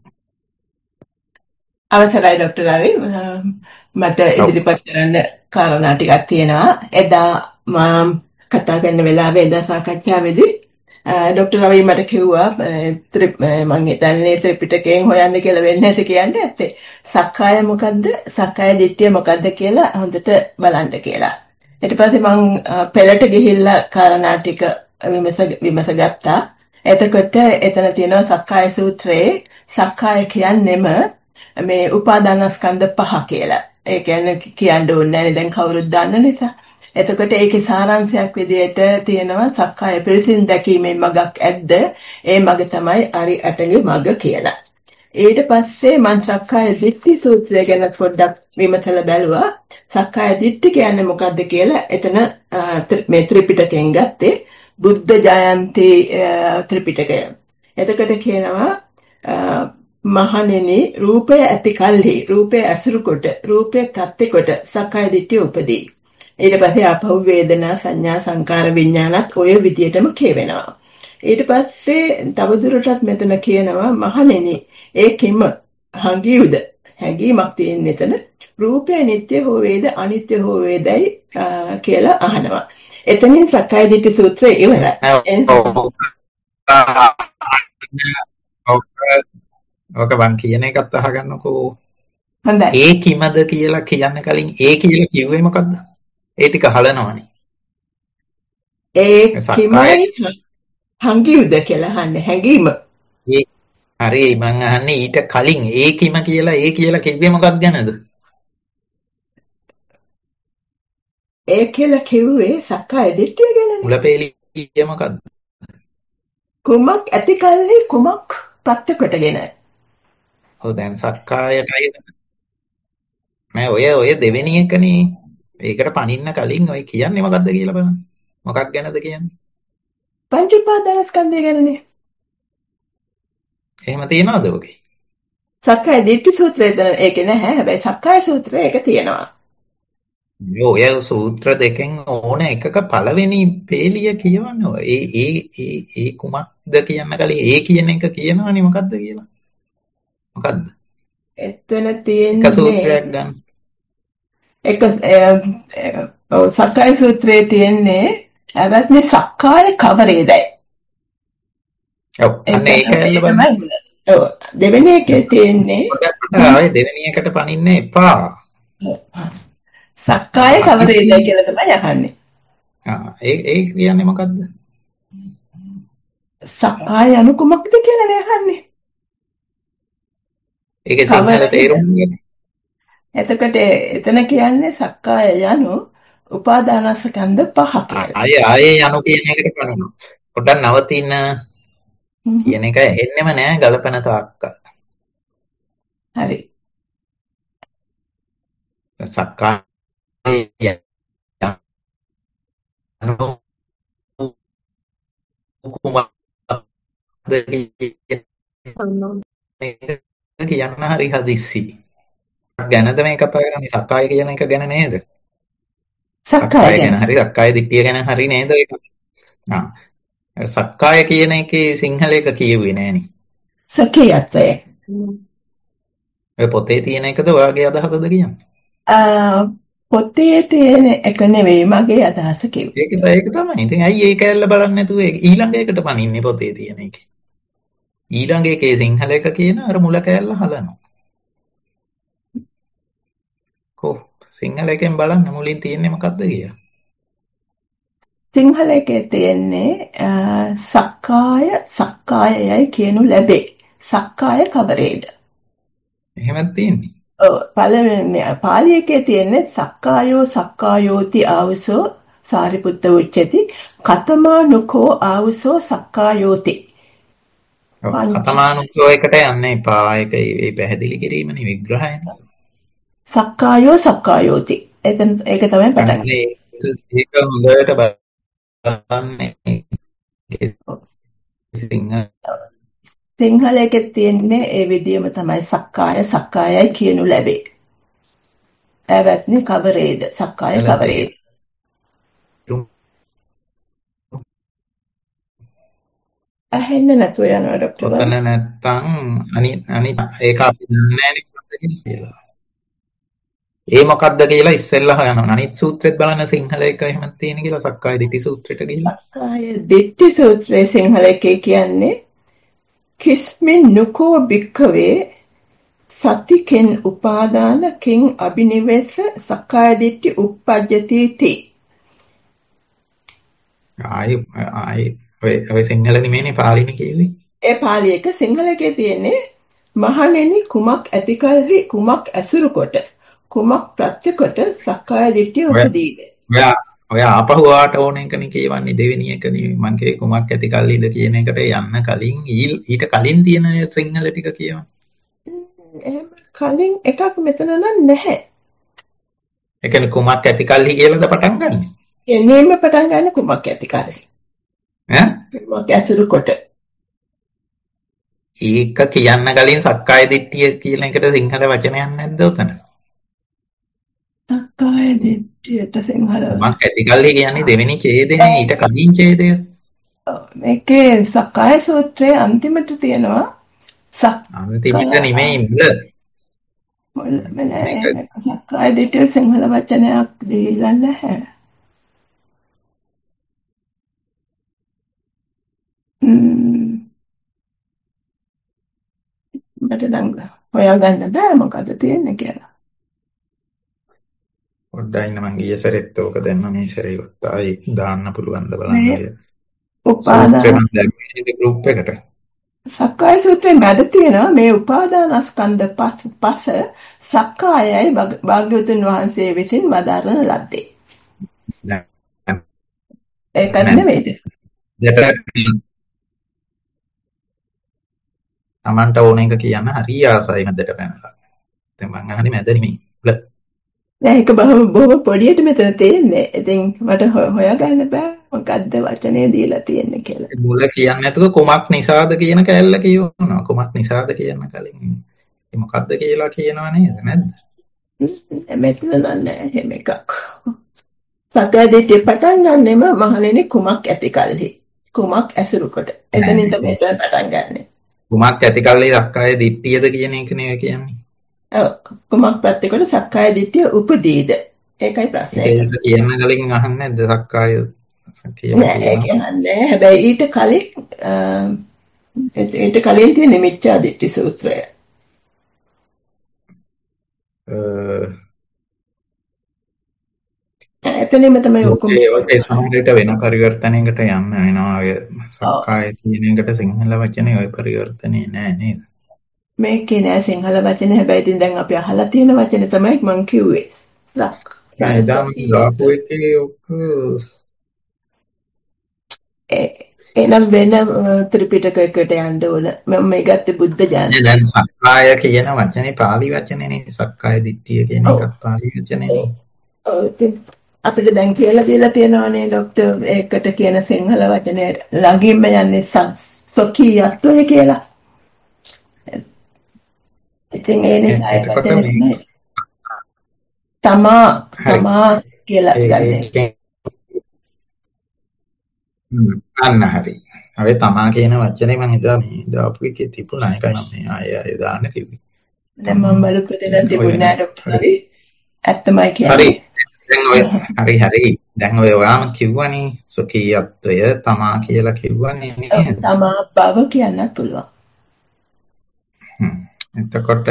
අවසරයි ડોક્ટર රවි මට ඉදිරිපත් කරන්න කාරණා ටිකක් තියෙනවා. එදා මම කතා කරන වෙලාවේ එදා සාකච්ඡාවේදී ડોક્ટર රවි මට කිව්වා මම හිතන්නේ ත්‍රිපිටකයෙන් හොයන්න කියලා වෙන්නේ නැති කියන්නේ ඇත්තේ. සක්කාය මොකද්ද? සක්කාය දිට්ඨිය මොකද්ද කියලා හොඳට බලන්න කියලා. ඊට පස්සේ මම පෙළට ගිහිල්ලා කාරණා ටික විමස විමස ගත්තා. එතකොට එතන තියෙනවා සක්කාය සූත්‍රයේ සක්කාය කියන්නේම මේ උපාදානස්කන්ධ පහ කියලා. ඒ කියන්නේ කියන්න ඕනේ නැහැ දැන් කවුරුත් දන්න නිසා. එතකොට ඒකේ සාරාංශයක් විදිහට තියෙනවා සක්කාය පිළිසින් දැකීමේ මගක් ඇද්ද? ඒ මග තමයි අරි අටගේ මග කියලා. ඊට පස්සේ මම සක්කාය දිට්ඨි සූත්‍රය ගැන පොඩ්ඩක් විමසලා බැලුවා. සක්කාය දිට්ඨි කියන්නේ මොකද්ද කියලා එතන මේ ත්‍රිපිටකයෙන් ගත්තේ බුද්ධ ජයන්ති ත්‍රිපිටකය. එතකොට කියනවා මහණෙනි රූපය ඇති කල්හි රූපය ඇසුරු කොට රූපය ප්‍රත්‍ය කොට සක්කාය දිට්ඨිය උපදී. ඊට පස්සේ අපහු වේදනා සංඥා සංකාර විඥානත් ඔය විදියටම කියවෙනවා. ඊට පස්සේ තවදුරටත් මෙතන කියනවා මහණෙනි ඒකෙම හංගියුද හැඟීමක් තියෙන එතන රූපය නිට්ටය හෝ වේද අනිත්‍ය හෝ වේදයි කියලා අහනවා. එතනින් සක්කාය දිට්ඨි සූත්‍රය ඉවරයි. ඔක මං කියන එකත් අහගන්නකෝ. හොඳයි. ඒ කිමද කියලා කියන්න කලින් ඒ කියලා කිව්වේ මොකද්ද? ඒ ටික හලනවනේ. ඒ කිමයි හංගියුද කියලා අහන්නේ හැඟීම. ඒ හරි මං අහන්නේ ඊට කලින් ඒ කිම කියලා ඒ කියලා කිව්වේ මොකක් ගැනද? ඒ කියලා කිව්වේ සක්කාය දිට්ඨිය ගැනනේ. මුලපේලිය මොකද්ද? කුමක් ඇති කල්ලි කුමක් ප්‍රත්‍ය කොටගෙන. ඔව් දැන් සක්කායටයි නෑ ඔය ඔය දෙවෙනි එකනේ. ඒකට පණින්න කලින් ඔය කියන්නේ මොකද්ද කියලා බලන්න. මොකක් ගැනද කියන්නේ? පංච උපාදානස්කන්ධය ගැනනේ. එහෙම තියනවද ඔගේ? සක්කාය දිට්ඨි සූත්‍රය ඒකේ නැහැ. හැබැයි සක්කාය සූත්‍රය ඒක තියෙනවා. ඔය සූත්‍ර දෙකෙන් ඕන එකක පළවෙනි පේලිය කියවන්න. ඒ ඒ ඒ ඒ කුමක්ද කියන්න කලින් ඒ කියන එක කියනවනේ මොකද්ද කියලා. මොකද්ද? එතන එක තියෙන්නේ සූත්‍රයක් ගන්න. එක සක්කාය සූත්‍රයේ තියෙන්නේ ඇවත්නේ සක්කාය කවරේදයි. ඔව් අන්න ඒක ඇල්ල බලන්න. ඔව් දෙවෙනි එකේ තියෙන්නේ ආයේ දෙවෙනි එකට පනින්න එපා. සක්කාය කවරේදයි කියලා තමයි අහන්නේ. ආ ඒ ඒ කියන්නේ මොකද්ද? සක්කාය අනු කුමක්ද කියලා නේ අහන්නේ. ඒකේ සිංහල තේරුම කියන්නේ. එතකොට එතන කියන්නේ සක්කාය යනු උපාදානස්කන්ධ පහ කියලා. ආයේ ආයේ යනු කියන එකට පනිනවා. පොඩ්ඩක් නවතින කියන එක ඇහෙන්නෙම නෑ ගලපන තාක්කල්. හරි. සක්කාය යනු කුමක්ද කියන්න හරි හදිස්සි. ගැනද මේ කතා කරන්නේ සක්කාය කියන එක ගැන නේද? සක්කාය ගැන හරි සක්කාය දිට්ඨිය ගැන හරි නේද ඒක? ආ සක්කාය කියන එකේ සිංහල එක කියුවේ නෑනේ. සකියත්වය. ඔය පොතේ තියෙන එකද ඔයාගේ අදහසද කියන්නේ? පොතේ තියෙන එක නෙවෙයි මගේ අදහස කිව්වේ. ඒක ඒක තමයි. ඉතින් ඇයි ඒක ඇල්ල බලන්නේ නැතුව ඊළඟ එකට පනින්නේ පොතේ තියෙන එකේ? ඊළඟ එකේ සිංහල එක කියන අර මුල කෑල්ල හලනවා. කො සිංහල එකෙන් බලන්න මුලින් තියෙන්නේ මොකද්ද කියලා. සිංහල එකේ තියෙන්නේ සක්කාය සක්කායයයි කියනු ලැබේ. සක්කාය කවරේද? එහෙමත් තියෙන්නේ. ඔව් පළවෙනි පාලි එකේ තියෙන්නේ සක්කායෝ සක්කායෝති ආවසෝ සාරිපුත්ත උච්චති කතමානුකෝ ආවසෝ සක්කායෝති. ඔව් කතමානුකෝ එකට යන්නේ එපා. ඒක ඒ පැහැදිලි කිරීමනේ විග්‍රහයනේ. සක්කායෝ සක්කායෝති. එතන ඒක තමයි පටන් ගන්නේ. ඒක හොඳට බලන්න. සිංහල එකේ තියෙන්නේ ඒ විදියම තමයි සක්කාය සක්කායයි කියනු ලැබේ. ඇවත්නි කවරේද? සක්කාය කවරේද? අහෙන්න නැතුව යනවා ડોක්ටර්. ඔතන නැත්තම් අනිත් අනිත් ඒක අපි දන්නේ නැහැ කියලා. ඒ මොකක්ද කියලා ඉස්සෙල්ලා හොයනවා. අනිත් සූත්‍රෙත් බලන්න සිංහල එක එහෙම තියෙන කියලා සක්කාය දිට්ඨි සූත්‍රෙට ගිහිල්ලා. සක්කාය දිට්ඨි සූත්‍රයේ සිංහල එකේ කියන්නේ කිස්මින් නුකෝ භික්ඛවේ සතිකෙන් උපාදාන කිං අබිනිවෙස සක්කාය දිට්ඨි uppajjati ti. ආයි ආයි ඔය ඔය සිංහල නෙමෙයිනේ පාලිනේ කිව්වේ. ඒ පාලි එක සිංහල එකේ තියෙන්නේ මහණෙනි කුමක් ඇතිකල්හි කුමක් ඇසුරු කොට කුමක් ප්‍රත්‍ය කොට සක්කාය දිට්ඨිය උපදීද? ඔයා ඔය ආපහු ආට ඕන එකනේ කියවන්නේ දෙවෙනි එක නෙවෙයි. මං කියේ කුමක් ඇති කල්ලිද කියන එකට යන්න කලින් ඊට කලින් තියෙන සිංහල ටික කියවන්න. එහෙම කලින් එකක් මෙතන නම් නැහැ. ඒ කියන්නේ කුමක් ඇති කල්ලි කියලාද පටන් ගන්නෙ? එන්නේම පටන් ගන්න කුමක් ඇති කල්ලි. ඈ? කුමක් ඇසුරු කොට. ඒක කියන්න කලින් සක්කාය දිට්ඨිය කියන එකට සිංහල වචනයක් නැද්ද උතන? සක්කාය දිට්ඨියට සිංහල කුමක් ඇති කල්ලි කියන්නේ දෙවෙනි ඡේදෙනේ ඊට කලින් ඡේදය. මේකේ සක්කාය සූත්‍රයේ අන්තිමට තියෙනවා අන්තිමට නෙමෙයි මුල. මුල සක්කාය දිට්ඨිය සිංහල වචනයක් දීලා නැහැ. මට නම් හොයාගන්න බෑ මොකද තියෙන්නේ කියලා. පොඩ්ඩයි ඉන්න මං ගිය සැරෙත් ඕක දැම්ම මේ සැරේවත් ආයි දාන්න පුළුවන් ද බලන්න. උපාදාන ගෲප් එකට. සක්කාය සූත්‍රයේ මැද තියෙනවා මේ උපාදානස්කන්ධ පස සක්කායයි භාග්‍යවතුන් වහන්සේ විසින් වදාරන ලද්දේ. ඒක නෙමෙයිද? තමන්ට ඕන එක කියන්න හරි ආසයි මැදට පැනලා. දැන් මං අහන්නේ මැද නෙමෙයි. නෑ ඒක බොහොම බොහොම පොඩියට මෙතන තියෙන්නේ. ඉතින් මට හොයාගන්න බෑ මොකද්ද වචනේ දීලා තියෙන්නේ කියලා. මුල කියන්නේ නැතුව කුමක් නිසාද කියන කැලල කියවනවා. කුමක් නිසාද කියන කලින් ඒ මොකද්ද කියලා කියනවා නේද නැද්ද? මෙතන නෑ එහෙම එකක්. සක්කාය දිට්ඨිය පටන් ගන්නෙම මහණෙනි කුමක් ඇති කල්හි. කුමක් ඇසුරු කොට. එතනින් තමයි පටන් ගන්නෙ. කුමක් ඇති කල්හි සක්කාය දිට්ඨියද කියන එක නේ කියන්නේ. ඔව් කුමක් පැත්තකට සක්කාය දිට්ඨිය උපදීද? ඒකයි ප්‍රශ්නේ. ඒක කියන කලින් අහන්නේ නැද්ද සක්කාය නෑ ඒක නෑ. හැබැයි ඊට කලින් ඊට කලින් තියෙන මිච්ඡා දිට්ඨි සූත්‍රය. එතනම තමයි ඔක්කොම ඒ සමහර විට වෙන පරිවර්තනයකට යන්න වෙනවා. ඔය සක්කාය කියන එකට සිංහල වචනේ ඔය පරිවර්තනේ නෑ නේද? මේකේ නෑ සිංහල වචනේ. හැබැයි ඉතින් දැන් අපි අහලා තියෙන වචනේ තමයි මම කිව්වේ. සක්. නෑ දැන් ගාපු එකේ ඔක එනම් වෙන ත්‍රිපිටකයකට යන්න ඕන. මම මේ ගත්තේ බුද්ධ ඥාන. දැන් සක්කාය කියන වචනේ පාලි වචනේනේ. සක්කාය දිට්ඨිය කියන එකත් පාලි වචනේනේ. ඔව් ඉතින් අපිට දැන් කියලා දීලා තියෙනවානේ ડોක්ටර් ඒකට කියන සිංහල වචනේ ළඟින්ම යන්නේ සොකීයත්වය කියලා. ඉතින් ඒ නිසා ඒ වචනේ තමා තමා කියලා ගන්නේ. අන්න හරි. අපි තමා කියන වචනේ මම හිතා මේ දාපු එකේ තිබුණා. ඒකයි මම මේ ආය ආය දාන්න කිව්වේ. දැන් මම බලපු දෙයක් තිබුණා නෑ ડોක්ටර් හරි. ඇත්තමයි කියන්නේ. හරි. දැන් ඔය හරි හරි. දැන් ඔය ඔයාම කිව්වනේ සොකීයත්වය තමා කියලා කිව්වනේ නේද? තමා බව කියන්නත් පුළුවන්. හ්ම්. එතකොට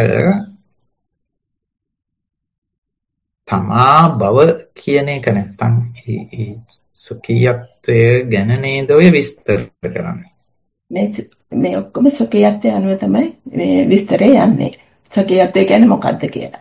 තමා බව කියන එක නැත්තම් ඒ සොකීයත්වය ගැන නේද ඔය විස්තර කරන්නේ. මේ මේ ඔක්කොම සොකීයත්වය අනුව තමයි මේ විස්තරේ යන්නේ. සොකීයත්වය කියන්නේ මොකක්ද කියලා.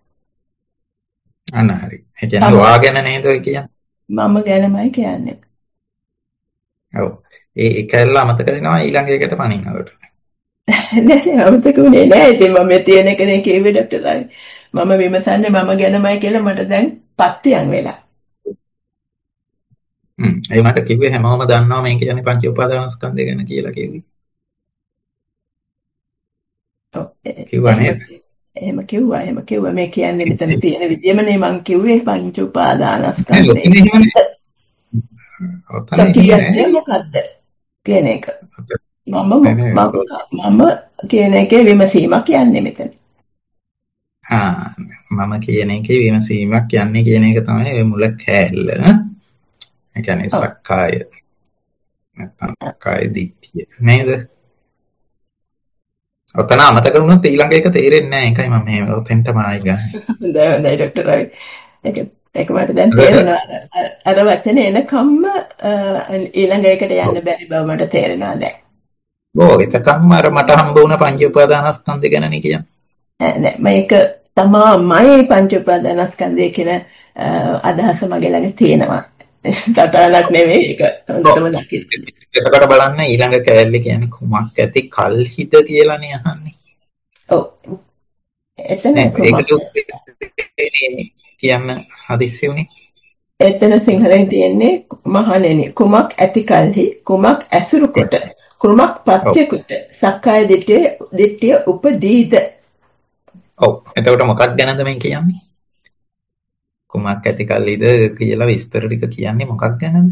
අන්න හරි. ඒ කියන්නේ ඔයා ගැන නේද ඔය කියන්නේ? මම ගැනමයි කියන්නේ. ඔව්. ඒ ඒකල්ල අමතක වෙනවා ඊළඟ එකට පණිනකොට. නෑ නෑ අමතකුනේ නෑ. ඉතින් මම මේ තියෙන එකනේ කිව්වේ ડોක්ටර් රවි. මම විමසන්නේ මම ගැනමයි කියලා මට දැන් පත්තියන් වෙලා. හ්ම්. ඒ මට කිව්වේ හැමෝම දන්නවා මේ කියන්නේ පංච උපාදානස්කන්ධය ගැන කියලා කිව්වේ. ඔව්. කිව්වා නේද? එහෙම කිව්වා එහෙම කිව්වා. මේ කියන්නේ මෙතන තියෙන විදියමනේ මං කිව්වේ පංච උපාදානස්කන්ධය. සොකීයත්වය මොකද්ද කියන එක. මම මම කියන එකේ විමසීමක් යන්නේ මෙතන. ආ මම කියන එකේ විමසීමක් යන්නේ කියන එක තමයි ඔය මුල කෑල්ල. ඒ කියන්නේ සක්කාය. නැත්නම් සක්කාය දිට්ඨිය. නේද? ඔතන අමතක වුණොත් ඊළඟ එක තේරෙන්නේ නැහැ. ඒකයි මම මේ ඔතෙන්ටම ආයි ගන්නේ. හොඳයි හොඳයි ડોක්ටර් රවි. ඒක ඒක මට දැන් තේරෙනවා. අර වචනේ එනකම්ම ඊළඟ එකට යන්න බැරි බව මට තේරෙනවා දැන්. ඕ එතකම්ම අර මට හම්බ වුණ පංච උපාදානස්කන්ධය ගැනනේ කියන්නේ. නෑ මේක තමයි පංච උපාදානස්කන්ධය කියන අදහස මගේ ළඟ තියෙනවා. සටහනක් නෙවෙයි ඒක හොඳටම දකින්න. එතකොට බලන්න ඊළඟ කෑල්ල කියන්නේ කුමක් ඇති කල්හිද කියලානේ අහන්නේ. ඔව්. එතන ඒකට කියන්න හදිස්සි උනේ. එතන සිංහලෙන් තියෙන්නේ මහණෙනි කුමක් ඇති කල්හි කුමක් ඇසුරු කොට කුමක් පත්‍ය කොට සක්කාය දිට්ඨිය දිට්ඨිය උපදීද. ඔව්. එතකොට මොකක් ගැනද මේ කියන්නේ? කුමක් ඇති කල්ලිද කියලා විස්තර ටික කියන්නේ මොකක් ගැනද?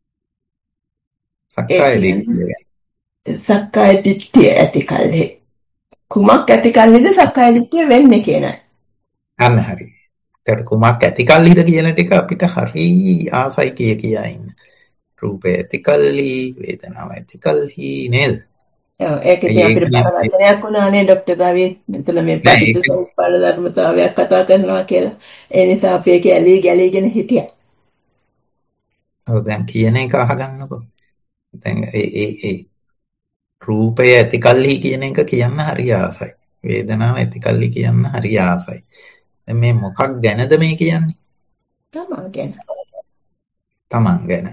සක්කාය දිට්ඨිය ගැන. සක්කාය දිට්ඨිය ඇති කල්හි කුමක් ඇති කල්හිද සක්කාය දිට්ඨිය වෙන්නේ කියන. අන්න හරි. ඒකට කුමක් ඇති කල්හිද කියන ටික අපිට හරි ආසයි කිය කියා ඉන්න. රූපය ඇති කල්හි, වේදනාව ඇති කල්හි නේද? ඔව් ඒක ඉතින් අපිට පරවචනයක් වුණානේ ડોක්ටර් රවි මෙතන මේ පටිච්චසමුප්පාද ධර්මතාවයක් කතා කරනවා කියලා. ඒ නිසා අපි ඒක ඇලී ගැලීගෙන හිටියා. ඔව් දැන් කියන එක අහගන්නකො. දැන් ඒ ඒ ඒ රූපය ඇති කල්හි කියන එක කියන්න හරි ආසයි. වේදනාව ඇති කල්හි කියන්න හරි ආසයි. දැන් මේ මොකක් ගැනද මේ කියන්නේ? තමන් ගැන. තමන් ගැන.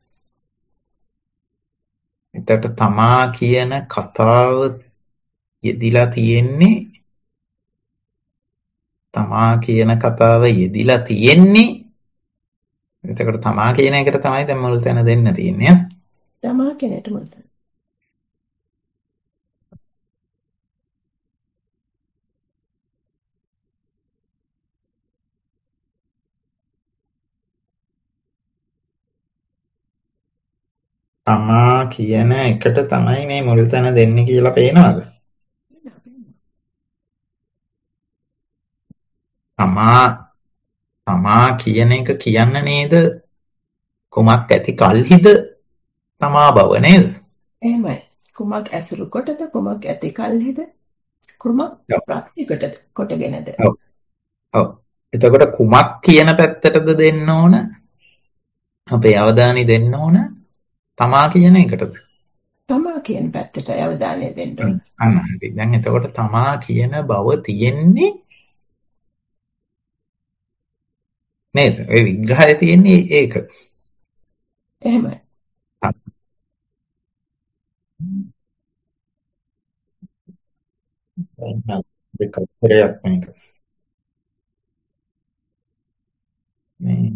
එතකොට තමා කියන කතාව යෙදිලා තියෙන්නේ තමා කියන කතාව යෙදිලා තියෙන්නේ. එතකොට තමා කියන එකට තමයි දැන් මුල් තැන දෙන්න තියෙන්නේ. තමා කෙනෙක්ට මුල් තැන. තමා කියන එකට තමයි මේ මුල් තැන දෙන්නේ කියලා පේනවද? තමා තමා කියන එක කියන්න නේද කුමක් ඇති කල්හිද තමා බව නේද? එහෙමයි. කුමක් ඇසුරු කොටද කුමක් ඇති කල්හිද කුමක් ප්‍රත්‍යයකට කොටගෙනද? ඔව්. ඔව්. එතකොට කුමක් කියන පැත්තටද දෙන්න ඕන? අපේ අවධානය දෙන්න ඕන තමා කියන එකටද? තමා කියන පැත්තට අවධානය දෙන්න ඕන. අන්න හරි. දැන් එතකොට තමා කියන බව තියෙන්නේ නේද? ඒ විග්‍රහය තියෙන්නේ ඒක. එහෙමයි. දෙකතරයක් මේක. මේ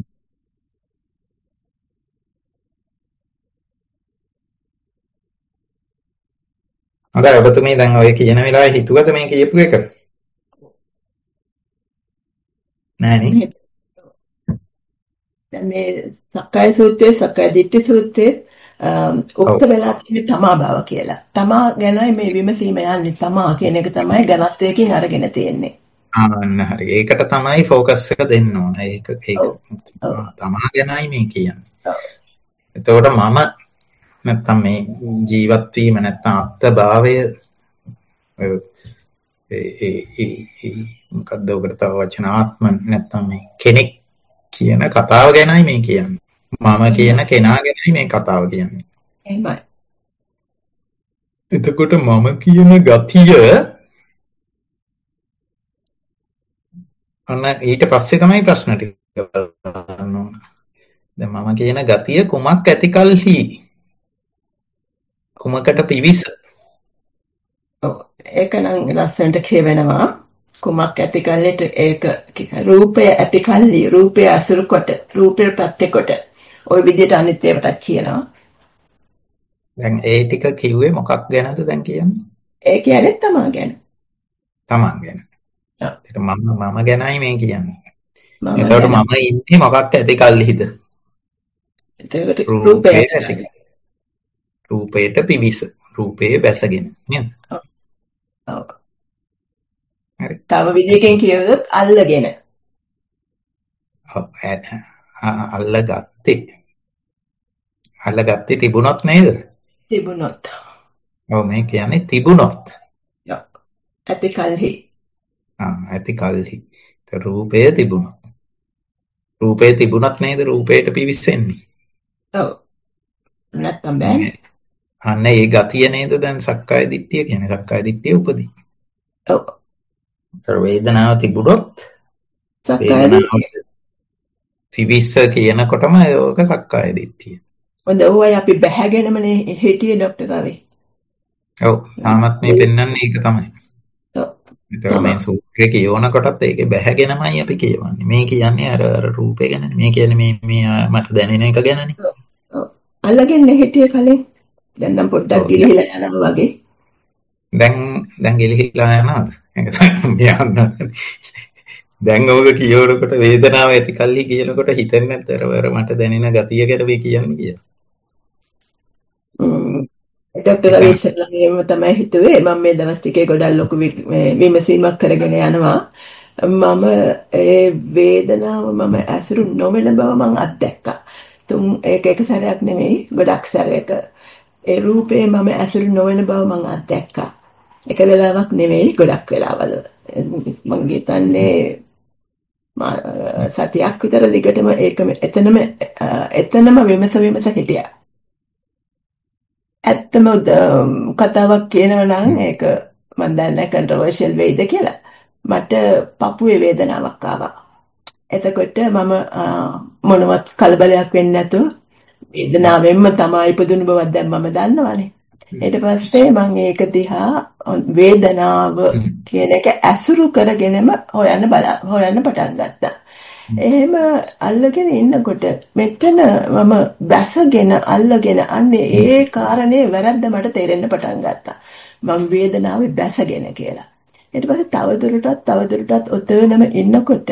හොඳයි ඔබතුමී දැන් ඔය කියන වෙලාවේ හිතුවද මේ කියපු එක? නෑනේ. දැන් මේ සක්කාය සූත්‍රයේ සක්කාය දිට්ඨි සූත්‍රයේ උක්ත වෙලා තියෙන තමා බව කියලා. තමා ගැනයි මේ විමසීම යන්නේ. තමා කියන එක තමයි ඝනත්වයකින් අරගෙන තියෙන්නේ. ආන්න හරි. ඒකට තමයි ફોකස් එක දෙන්න ඕන. ඒක ඒක තමා ගැනයි මේ කියන්නේ. එතකොට මම නැත්තම් මේ ජීවත් වීම නැත්තම් අත්භාවය ඒ ඒ ඒ මොකද්ද ඔකට තව වචන ආත්ම නැත්තම් මේ කෙනෙක් කියන කතාව ගැනයි මේ කියන්නේ. මම කියන කෙනා ගැනයි මේ කතාව කියන්නේ. එහෙමයි. එතකොට මම කියන ගතිය අන්න ඊට පස්සේ තමයි ප්‍රශ්න ටික බලන්න ඕන. දැන් මම කියන ගතිය කුමක් ඇතිකල්හි කුමකට පිවිස? ඔව් ඒක නම් ලස්සනට කියවෙනවා. කුමක් ඇතිකල්ලිට ඒක රූපය ඇතිකල්ලි රූපය අසුරු කොට රූපේ ප්‍රත්‍ය කොට ওই විදිහට අනිත් ඒවාට කියනවා. දැන් ඒ ටික කිව්වේ මොකක් ගැනද දැන් කියන්නේ? ඒ කියන්නේ තමා ගැන. තමන් ගැන. ඔව්. ඒක මම මම ගැනයි මේ කියන්නේ. එතකොට මම ඉන්නේ මොකක් ඇතිකල්හිද? එතකොට රූපය ඇතිකල්ලි. රූපයට පිවිස රූපයේ බැසගෙන නේද? ඔව්. ඔව්. හරි. තව විදිහකින් කියවුවොත් අල්ලගෙන. ඔව් අල්ලගත්තේ. අල්ලගත්තේ තිබුණොත් නේද? තිබුණොත්. ඔව් මේ කියන්නේ තිබුණොත්. ඔව්. ඇතිකල්හි. ආ ඇතිකල්හි. ඒ රූපය තිබුණොත්. රූපය තිබුණත් නේද රූපයට පිවිසෙන්නේ? ඔව්. නැත්තම් බෑනේ. අන්න ඒ ගතිය නේද දැන් සක්කාය දිට්ඨිය කියන්නේ. සක්කාය දිට්ඨිය උපදී. ඔව්. වේදනාව තිබුණොත් සක්කාය දිට්ඨිය. පිවිස කියනකොටම ඒක සක්කාය දිට්ඨිය. හොඳ ඔයයි අපි බැහැගෙනමනේ හිටියේ ડોක්ටර් රවි. ඔව් තාමත් මේ පෙන්වන්නේ ඒක තමයි. ඔව්. ඒතකොට මේ සූත්‍රය කියවනකොටත් ඒකේ බැහැගෙනමයි අපි කියවන්නේ. මේ කියන්නේ අර අර රූපේ ගැනනේ. මේ කියන්නේ මේ මේ මට දැනෙන එක ගැනනේ. ඔව්. අල්ලගෙන හිටියේ කලින්. දැන් නම් පොඩ්ඩක් ගිලිහිලා යනවා වගේ. දැන් දැන් ගිලිහිලා යනවාද? ඒක තමයි යන්න. දැන් ඔබ කියවනකොට වේදනාව ඇති කල්ලි කියනකොට හිතෙන්නේ නැද්ද අර මට දැනෙන ගතිය ගැන මේ කියන්නේ කියලා? හ්ම්. ડોක්ටර් රවි ඉස්සෙල්ලාම තමයි හිතුවේ මම මේ දවස් ටිකේ ගොඩක් ලොකු විමසීමක් කරගෙන යනවා. මම ඒ වේදනාව මම ඇසුරු නොවන බව මම අත්දැක්කා. තුන් ඒක එක සැරයක් නෙමෙයි ගොඩක් සැරයක. ඒ රූපේ මම ඇසුරු නොවන බව මම අත්දැක්කා. එක වෙලාවක් නෙමෙයි ගොඩක් වෙලාවල. මම හිතන්නේ සතියක් විතර දිගටම ඒක එතනම එතනම විමස විමස හිටියා. ඇත්තම කතාවක් කියනවා නම් ඒක මම දන්නේ කන්ට්‍රෝවර්ෂල් වෙයිද කියලා. මට පපුවේ වේදනාවක් ආවා. එතකොට මම මොනවත් කලබලයක් වෙන්නේ නැතුව වේදනාවෙන්ම තමයි ඉපදුණු බවක් දැන් මම දන්නවනේ. ඊට පස්සේ මම ඒක දිහා වේදනාව කියන එක ඇසුරු කරගෙනම හොයන්න බලා හොයන්න පටන් ගත්තා. එහෙම අල්ලගෙන ඉන්නකොට මෙතන මම බැසගෙන අල්ලගෙන අන්නේ ඒ කාරණේ වැරද්ද මට තේරෙන්න පටන් ගත්තා. මම වේදනාවේ බැසගෙන කියලා. ඊට පස්සේ තවදුරටත් තවදුරටත් ඔතනම ඉන්නකොට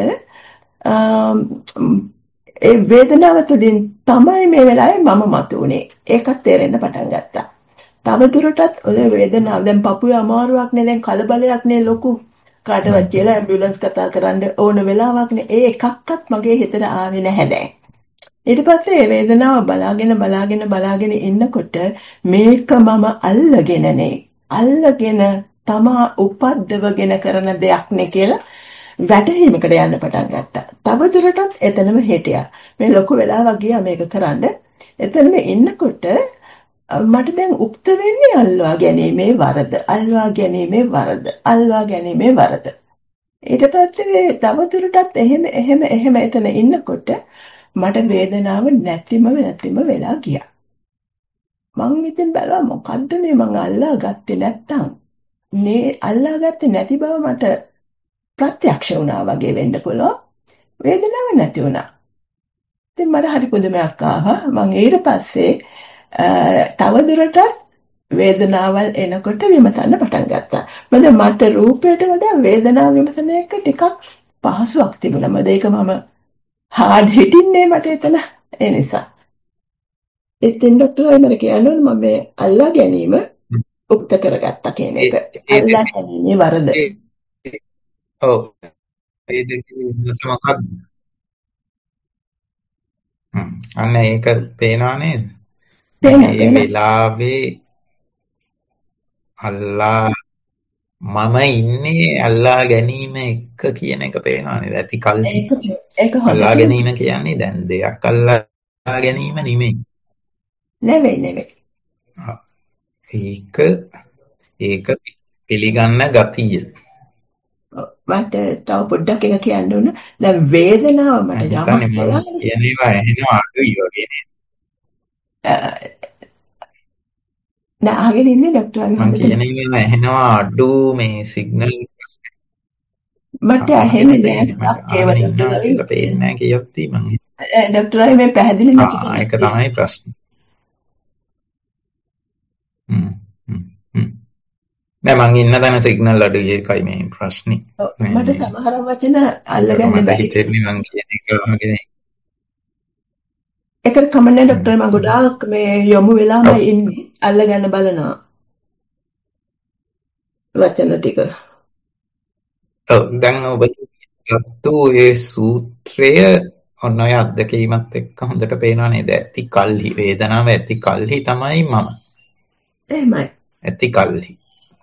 ඒ වේදනාව තුළින් තමයි මේ වෙලාවේ මම මතුනේ. ඒකත් තේරෙන්න පටන් ගත්තා. තවදුරටත් ඔය වේදනාව දැන් පපුවේ අමාරුවක් නේ දැන් කලබලයක් නේ ලොකු කාටවත් කියලා ඇම්බියුලන්ස් කතා කරන්න ඕන වෙලාවක් නේ ඒ එකක්වත් මගේ හිතට ආවේ නැහැ දැන්. ඊට පස්සේ මේ වේදනාව බලාගෙන බලාගෙන බලාගෙන ඉන්නකොට මේක මම අල්ලගෙනනේ අල්ලගෙන තමා උපද්දවගෙන කරන දෙයක් නේ කියලා වැටහීමකට යන්න පටන් ගත්තා. තවදුරටත් එතනම හිටියා. මේ ලොකු වෙලාවක් ගියා මේක කරන්න. එතනම ඉන්නකොට මට දැන් උක්ත වෙන්නේ අල්වා ගැනීමේ වරද අල්වා ගැනීමේ වරද අල්වා ගැනීමේ වරද ඊට පස්සේ තවදුරටත් එහෙම එහෙම එහෙම එතන ඉන්නකොට මට වේදනාව නැතිම නැතිම වෙලා ගියා මං ඉතින් බැලුවා මොකද්ද මේ මං අල්ලා ගත්තේ නැත්තම් මේ අල්ලා ගත්තේ නැති බව මට ප්‍රත්‍යක්ෂ වුණා වගේ වෙන්න පුළුවන් වේදනාවක් නැති වුණා ඉතින් මට හරි පුදුමයක් ආවා මං ඊට පස්සේ තවදුරටත් වේදනාවල් එනකොට විමසන්න පටන් ගත්තා. මොකද මට රූපයට වඩා වේදනාව විමසන එක ටිකක් පහසුවක් තිබුණා. මොකද ඒක මම හાર્ඩ් හිටින්නේ මට එතන ඒ නිසා. ඉතින් ડોක්ටර් මම කියනවා මම මේ අල්ලා ගැනීම උක්ත කරගත්තා කියන එක. අල්ලා ගැනීම වරද. ඔව්. ඒ දෙකේ වෙනස මොකක්ද? හ්ම්. අන්න ඒක පේනවා නේද? මේ වෙලාවේ අල්ලා මම ඉන්නේ අල්ලා ගැනීම එක කියන එක පේනවා නේද? ඇති කල්හි. ඒක අල්ලා ගැනීම කියන්නේ දැන් දෙයක් අල්ලා ගැනීම නෙමෙයි. නෙවෙයි නෙවෙයි. ඒක ඒක පිළිගන්න ගතිය. මට තව පොඩ්ඩක් එක කියන්න ඕන. දැන් වේදනාව මට යමක් කියලා කියන ඒවා ඇහෙනවා අඩුයි වගේ නේද? නෑ අහගෙන ඉන්නේ ડોක්ටර් මම කියන්නේ මේවා ඇහෙනවා අඩු මේ සිග්නල් මට ඇහෙන්නේ නෑ ඒවා කියලා පේන්නේ නෑ කියොත්දී මම ડોක්ටර් අය මේ පැහැදිලි මට ආ ඒක තමයි ප්‍රශ්නේ හ්ම් හ්ම් නෑ මං ඉන්න තැන සිග්නල් අඩුයි ඒකයි මේ ප්‍රශ්නේ මට සමහර වචන අල්ලගන්න බැහැ හිතෙන්නේ මං කියන එක වගේ ඒකට කමන්නේ ડોක්ටර් මම ගොඩාක් මේ යොමු වෙලාම ඉන්නේ අල්ලගන්න බලනවා වචන ටික. ඔව් දැන් ඔබ ගත්තු ඒ සූත්‍රය ඔන්න ඔය අත්දැකීමත් එක්ක හොඳට පේනවා නේද? ඇති කල්හි වේදනාව ඇති කල්හි තමයි මම. එහෙමයි. ඇති කල්හි.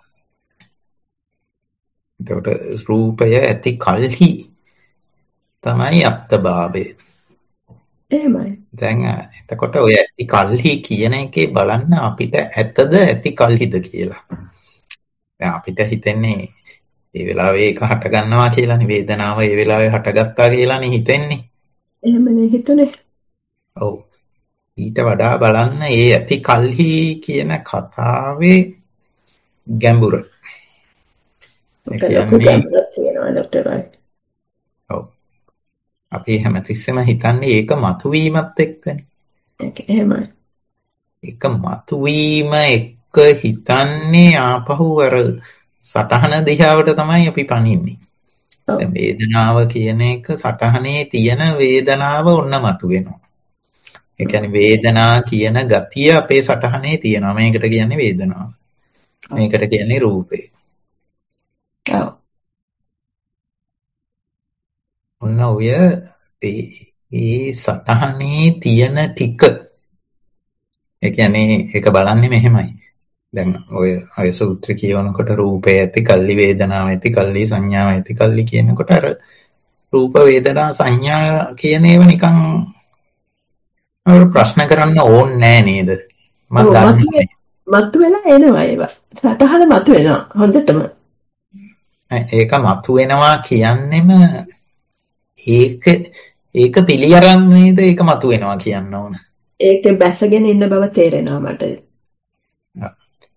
එතකොට රූපය ඇති කල්හි තමයි අත්භාවය. එහෙමයි. දැන් එතකොට ඔය ඇති කල්හි කියන එකේ බලන්න අපිට ඇතද ඇති කල්හිද කියලා. දැන් අපිට හිතෙන්නේ ඒ වෙලාවේ ඒක හට ගන්නවා කියලානේ වේදනාව ඒ වෙලාවේ හටගත්තා කියලානේ හිතෙන්නේ. එහෙමනේ හිතුනේ. ඔව්. ඊට වඩා බලන්න ඒ ඇති කල්හි කියන කතාවේ ගැඹුර. ඒ කියන්නේ ඔව්. අපි හැමතිස්සෙම හිතන්නේ ඒක මතුවීමත් එක්කනේ. ඒක එහෙමයි. ඒක මතුවීම එක්ක හිතන්නේ ආපහු අර සටහන දිහාවට තමයි අපි පනින්නේ. දැන් වේදනාව කියන එක සටහනේ තියෙන වේදනාව ඔන්න මතුවෙනවා. ඒ කියන්නේ වේදනා කියන ගතිය අපේ සටහනේ තියෙනවා. මේකට කියන්නේ වේදනාව. මේකට කියන්නේ රූපේ. ඔව්. ඔන්න ඔය ඒ සටහනේ තියෙන ටික ඒ කියන්නේ ඒක බලන්නේ මෙහෙමයි. දැන් ඔය අය සූත්‍ර කියවනකොට රූපය ඇති කල්ලි වේදනාව ඇති කල්ලි සංඥාව ඇති කල්ලි කියනකොට අර රූප වේදනා සංඥා කියන ඒවා නිකන් අපිට ප්‍රශ්න කරන්න ඕනේ නෑ නේද? මම දන්නේ. මතු වෙලා එනවා ඒවා. සටහන මතු වෙනවා හොඳටම. ඒක මතු වෙනවා කියන්නෙම ඒක ඒක පිළි අරන් නේද ඒක මතු වෙනවා කියන්න ඕන. ඒක බැසගෙන ඉන්න බව තේරෙනවා මට.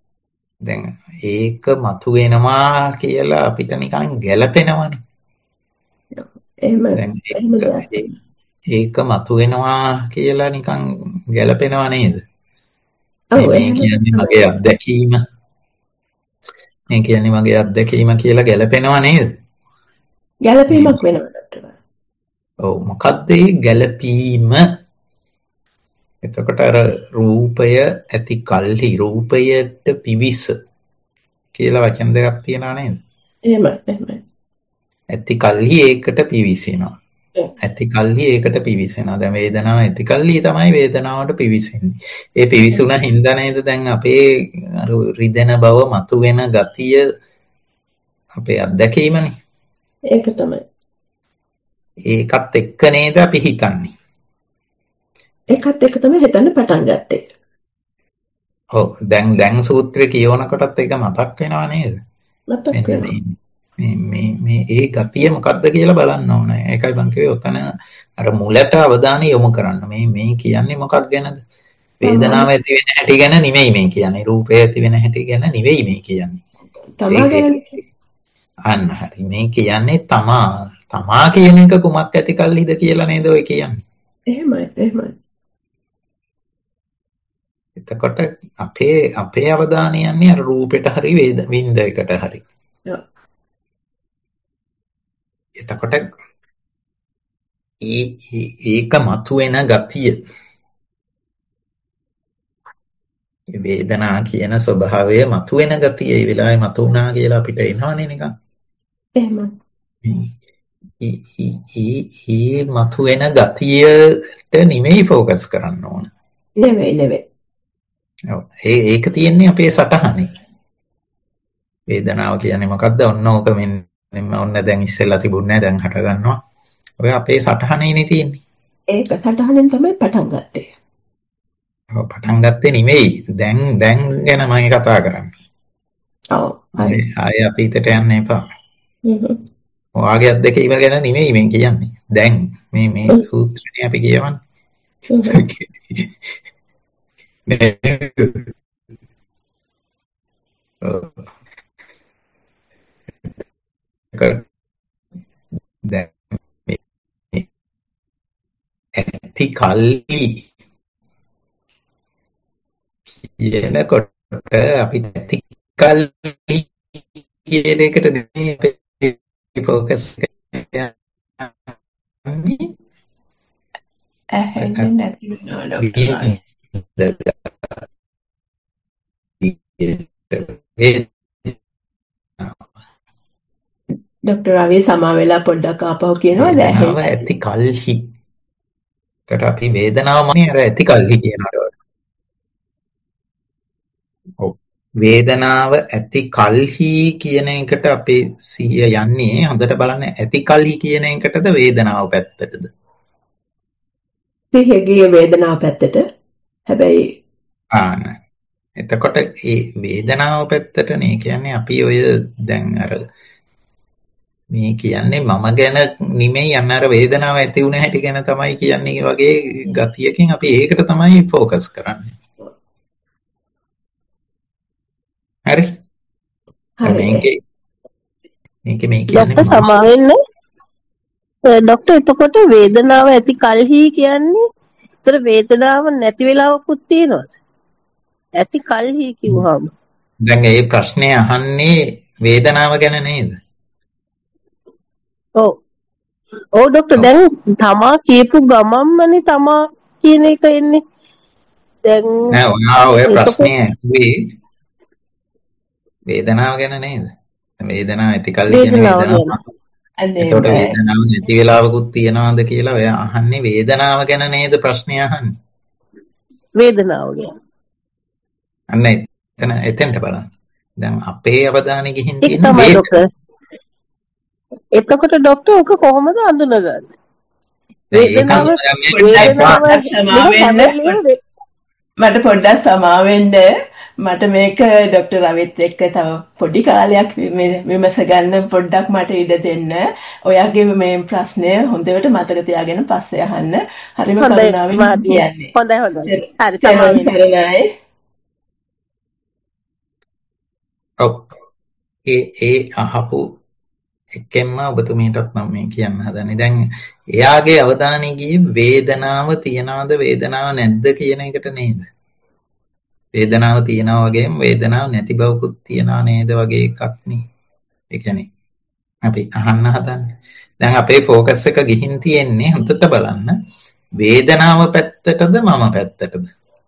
දැන් ඒක මතු වෙනවා කියලා අපිට නිකන් ගැළපෙනවනේ. එහෙම දැන් එහෙම දෙයක්. ඒක ඒක මතු වෙනවා කියලා නිකන් ගැළපෙනව නේද? ඔව් මේ එහෙම කියන්නේ තමයි. මගේ අත්දැකීම. මේ කියන්නේ මගේ අත්දැකීම කියලා ගැළපෙනව නේද? ගැළපීමක් වෙනවා ડોක්ටර්. ඔව් මොකද්ද මේ ගැළපීම? එතකොට අර රූපය ඇති කල්හි රූපයට පිවිස කියලා වචන දෙකක් තියෙනවා නේද? එහෙම එහෙම. ඇති කල්හි ඒකට පිවිසෙනවා. ඇති කල්හි ඒකට පිවිසෙනවා. දැන් වේදනාව ඇති කල්හි තමයි වේදනාවට පිවිසෙන්නේ. ඒ පිවිසුණ හින්දා නේද දැන් අපේ අර රිදෙන බව මතුවෙන ගතිය අපේ අත්දැකීමනේ. ඒක තමයි. ඒකත් එක්ක නේද අපි හිතන්නේ. ඒකත් එක තමයි හිතන්න පටන් ගත්තේ. ඔව් දැන් දැන් සූත්‍රය කියවනකොටත් ඒක මතක් වෙනවා නේද? මතක් වෙනවා. මේ මේ මේ ඒ ගතිය මොකද්ද කියලා බලන්න ඕනේ. ඒකයි මම කිව්වේ ඔතන අර මුලට අවධානය යොමු කරන්න. මේ මේ කියන්නේ මොකක් ගැනද? වේදනාව ඇති වෙන හැටි ගැන නෙමෙයි මේ කියන්නේ. රූපය ඇති වෙන හැටි ගැන නෙවෙයි මේ කියන්නේ. තමයි අන්න හරි. මේ කියන්නේ තමා තමා කියන එක කුමක් ඇති කල්හිද කියලා නේද ඔය කියන්නේ. එහෙමයි එහෙමයි. එතකොට අපේ අපේ අවධානය යන්නේ අර රූපෙට හරි වේද වින්දයකට හරි. ඔව්. එතකොට ඒ ඒක මතුවෙන ගතිය වේදනා කියන ස්වභාවය මතුවෙන ගතිය ඒ වෙලාවේ මතුණා කියලා අපිට එනවනේ නිකන්. එහෙමයි. ඒ ඒ මතුවෙන ගතියට නෙමෙයි ફોකස් කරන්න ඕන. නෙවෙයි නෙවෙයි. ඔව් ඒ ඒක තියෙන්නේ අපේ සටහනේ. වේදනාව කියන්නේ මොකද්ද? ඔන්න ඕක මෙන්න ඔන්න දැන් ඉස්සෙල්ලා තිබුණේ දැන් හට ගන්නවා. ඔය අපේ සටහනේනේ තියෙන්නේ. ඒක සටහනෙන් තමයි පටන් ගත්තේ. ඔව් පටන් ගත්තේ නෙමෙයි. දැන් දැන් ගැන මම කතා කරන්නේ. ඔව් හරි. ආයේ අතීතයට යන්න එපා. හ්ම්. ඔයාගේ අත්දැකීම ගැන නෙමෙයි මම කියන්නේ. දැන් මේ මේ සූත්‍රනේ අපි කියවන්නේ. දැන් ඇති කල්හි කියනකොට අපි ඇති කල්හි කියන එකට නෙමෙයි ફોකස් කරන්නේ. ඇහෙන්නේ නැති වෙනවා ડોක්ටර්. ડોක්ටර් රවි සමා වෙලා පොඩ්ඩක් ආපහු කියනවාද වේදනාව ඇති කල්හි. ඒකට අපි වේදනාව මොනේ අර ඇති කල්හි කියනවා. ඔව් වේදනාව ඇති කල්හි කියන එකට අපේ සිහිය යන්නේ හොඳට බලන්න ඇති කල්හි කියන එකටද වේදනාව පැත්තටද? සිහිය ගියේ වේදනාව පැත්තට. හැබැයි ආන එතකොට ඒ වේදනාව පැත්තටනේ කියන්නේ අපි ඔය දැන් අර මේ කියන්නේ මම ගැන නෙමෙයි යන්න අර වේදනාව ඇති වුණ හැටි ගැන තමයි කියන්නේ වගේ ගතියකින් අපි ඒකට තමයි ફોකස් කරන්නේ. හරි. මේකේ මේකේ මේ කියන්නේ ડોක්ටර් සමාවෙන්න ડોක්ටර් එතකොට වේදනාව ඇති කල්හි කියන්නේ ඒතර වේදනාව නැති වෙලාවකුත් තියෙනවද? ඇති කල්හි කිව්වහම දැන් මේ ප්‍රශ්නේ අහන්නේ වේදනාව ගැන නේද? ඔව්. ඔව් ડોක්ටර් දැන් තමා කියපු ගමම්මනේ තමා කියන එක එන්නේ. දැන් නෑ ඔයා ඔය ප්‍රශ්නේ ඇහුවේ වේදනාව ගැන නේද? වේදනාව ඇති කල්හි කියන වේදනාව. එතකොට වේදනාව නැති වෙලාවකුත් තියනවාද කියලා ඔයා අහන්නේ වේදනාව ගැන නේද ප්‍රශ්නේ අහන්නේ? වේදනාව ගැන. අන්න එතන එතෙන්ට බලන්න. දැන් අපේ අවධානය ගිහින් ඒක තමයි ડોක්ටර්. එතකොට ડોක්ටර් ඔක කොහොමද අඳුනගන්නේ? වේදනාව මට පොඩ්ඩක් සමා වෙන්න මට මේක ડોක්ටර් රවිත් එක්ක තව පොඩි කාලයක් විමස ගන්න පොඩ්ඩක් මට ඉඩ දෙන්න. ඔයාගේ මේ ප්‍රශ්නය හොඳට මතක තියාගෙන පස්සේ අහන්න. හරිම කරුණාවෙන් කියන්නේ. හොඳයි හොඳයි. හරි සමාවෙන්න. ඔව්. ඒ ඒ අහපු එකෙන්ම ඔබතුමීටත් මම මේ කියන්න හදන්නේ. දැන් එයාගේ අවධානය ගියේ වේදනාව තියනවද වේදනාව නැද්ද කියන එකට නේද? වේදනාව තියනවා වගේම වේදනාව නැති බවකුත් තියනවා නේද වගේ එකක් නේ. ඒ කියන්නේ අපි අහන්න හදන්නේ. දැන් අපේ ફોකස් එක ගිහින් තියෙන්නේ හොඳට බලන්න වේදනාව පැත්තටද මම පැත්තටද?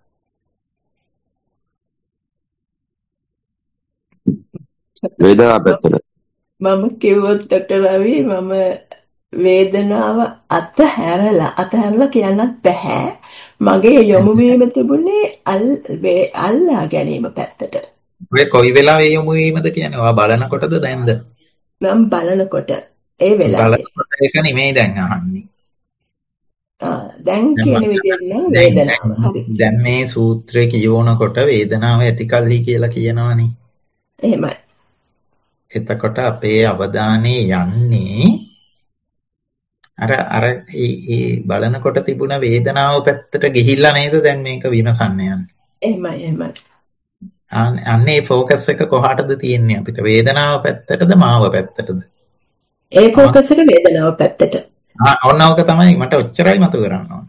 වේදනාව පැත්තට. මම කිව්වොත් ડોක්ටර් රවි මම වේදනාව අතහැරලා අතහැරලා කියන්නත් බෑ. මගේ යොමු වීම තිබුණේ අල්ලා ගැනීම පැත්තට. ඔය කොයි වෙලාවෙ යොමු වීමද කියන්නේ? ඔයා බලනකොටද දැන්ද? මම බලනකොට ඒ වෙලාවේ. බලනකොට ඒක නෙමෙයි දැන් අහන්නේ. ආ දැන් කියන විදිහට නෑ වේදනාව. හරි. දැන් මේ සූත්‍රය කියවනකොට වේදනාව ඇතිකල්හි කියලා කියනවනේ. එහෙමයි. එතකොට අපේ අවධානය යන්නේ අර අර ඒ බලනකොට තිබුණ වේදනාව පැත්තට ගිහිල්ලා නේද දැන් මේක විමසන්න යන්නේ. එහෙමයි එහෙමයි. අන්නේ ફોකස් එක කොහාටද තියෙන්නේ අපිට? වේදනාව පැත්තටද මාව පැත්තටද? ඒ ફોකස් එක වේදනාව පැත්තට. ආ ඔන්නෝක තමයි මට ඔච්චරයි මතු කරන්න ඕන.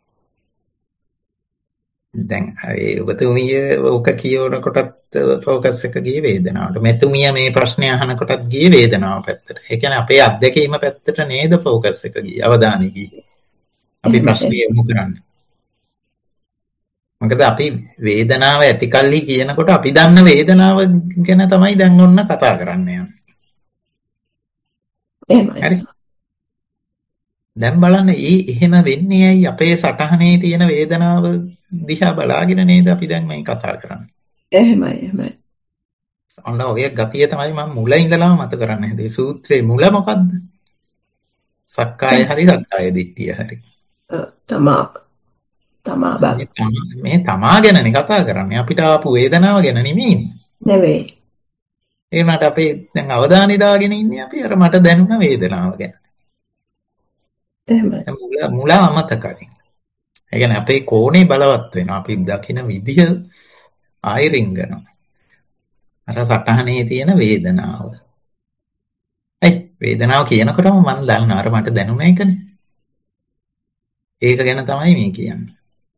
දැන් ඒ ඔබතුමිය ඔක කියවනකොටත් ફોකස් එක ගියේ වේදනාවට. මෙතුමිය මේ ප්‍රශ්නේ අහනකොටත් ගියේ වේදනාව පැත්තට. ඒ කියන්නේ අපේ අත්දැකීම පැත්තට නේද ફોකස් එක ගියේ, අවධානය ගියේ. අපි ප්‍රශ්නේ යොමු කරන්නේ. මොකද අපි වේදනාව ඇතිකල්හි කියනකොට අපි දන්න වේදනාව ගැන තමයි දැන් ඔන්න කතා කරන්න යන්නේ. එහෙමයි. හරි. දැන් බලන්න ඒ එහෙම වෙන්නේ ඇයි? අපේ සටහනේ තියෙන වේදනාව දිහා බලාගෙන නේද අපි දැන් මේ කතා කරන්නේ. එහෙමයි එහෙමයි. ඔන්න ඔය ගතිය තමයි මම මුල ඉඳලාම මත කරන්න හැදුවේ. සූත්‍රයේ මුල මොකද්ද? සක්කාය හරි සක්කාය දිට්ඨිය හරි. තමා තමා බා මේ තමා ගැනනේ කතා කරන්නේ. අපිට ආපු වේදනාව ගැන නෙමෙයිනේ. නෙවෙයි. ඒ වුණාට අපි දැන් අවධානය දාගෙන ඉන්නේ අපි අර මට දැනුණ වේදනාව ගැන. එහෙමයි. මුල මුල අමතකයි. ඒ කියන්නේ අපේ කෝණේ බලවත් වෙනවා. අපි දකින විදිහ ආයිරින්ගනවා. අර සටහනේ තියෙන වේදනාව. ඒ වේදනාව කියනකොටම මම දන්නවා අර මට දැනුණ එකනේ. ඒක ගැන තමයි මේ කියන්නේ.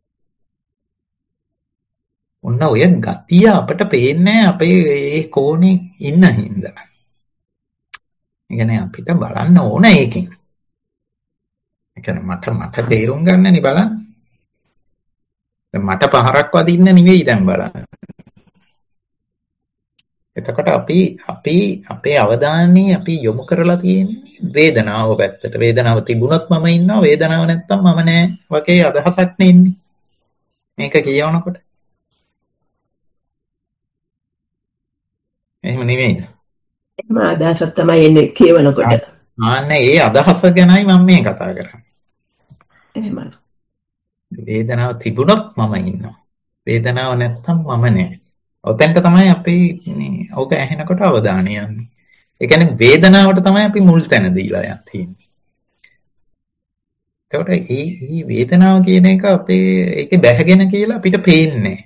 ඔන්න ඔය ගතිය අපිට පේන්නේ අපේ ඒ කෝණේ ඉන්න හින්දා. ඒ කියන්නේ අපිට බලන්න ඕන ඒකෙන්. ඒ කියන්නේ මට මට තේරුම් ගන්නනේ බලන්න. මට පහරක් වදින්න නෙවෙයි දැන් බලන්න. එතකොට අපි අපි අපේ අවධානය අපි යොමු කරලා තියෙන්නේ වේදනාව පැත්තට. වේදනාව තිබුණොත් මම ඉන්නවා, වේදනාව නැත්තම් මම නෑ වගේ අදහසක් නේ ඉන්නේ. මේක කියවනකොට. එහෙම නෙවෙයිද? එහෙම අදහසක් තමයි එන්නේ කියවනකොට. ආන්නේ ඒ අදහස ගැනයි මම මේ කතා කරන්නේ. එහෙමයි. වේදනාව තිබුණොත් මම ඉන්නවා. වේදනාව නැත්තම් මම නෑ. ඔතෙන්ට තමයි අපි මේ ඕක ඇහෙනකොට අවධානය යන්නේ. ඒ කියන්නේ වේදනාවට තමයි අපි මුල් තැන දීලා යන්නේ. ඒකට මේ මේ වේදනාව කියන එක අපේ ඒකේ බැහැගෙන කියලා අපිට පේන්නේ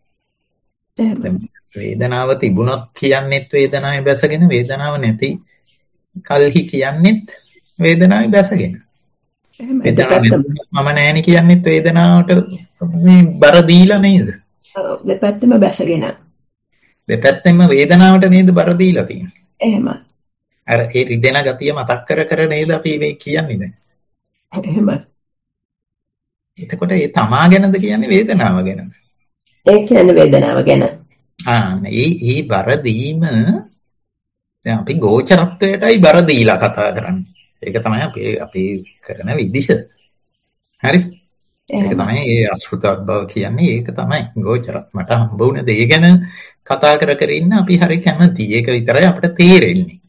වේදනාව තිබුණොත් කියන්නේත් වේදනාවේ බැසගෙන, වේදනාව නැති කල්හි කියන්නේත් වේදනාවේ බැසගෙන. වේදනාව මම නෑනේ කියන්නේත් වේදනාවට මේ බර දීලා නේද? දෙපැත්තම බැසගෙන. දෙපැත්තෙන්ම වේදනාවට නේද බර දීලා තියෙන්නේ. එහෙමයි. අර ඒ රිදෙන ගතිය මතක් කර කර නේද අපි මේ කියන්නේ දැන්. එහෙමයි. එතකොට ඒ තමා ගැනද කියන්නේ වේදනාව ගැනද? ඒ කියන්නේ වේදනාව ගැන. ආ මේ මේ බර දීම දැන් අපි ගෝචරත්වයටයි බර දීලා කතා කරන්නේ. ඒක තමයි අපි අපි කරන විදිහ. හරි? ඒක තමයි ඒ අශෘතවත් බව කියන්නේ. ඒක තමයි ගෝචරත් මට හම්බ වුණ දේ ගැන කතා කර කර ඉන්න අපි හරි කැමතියි. ඒක විතරයි අපිට තේරෙන්නේ.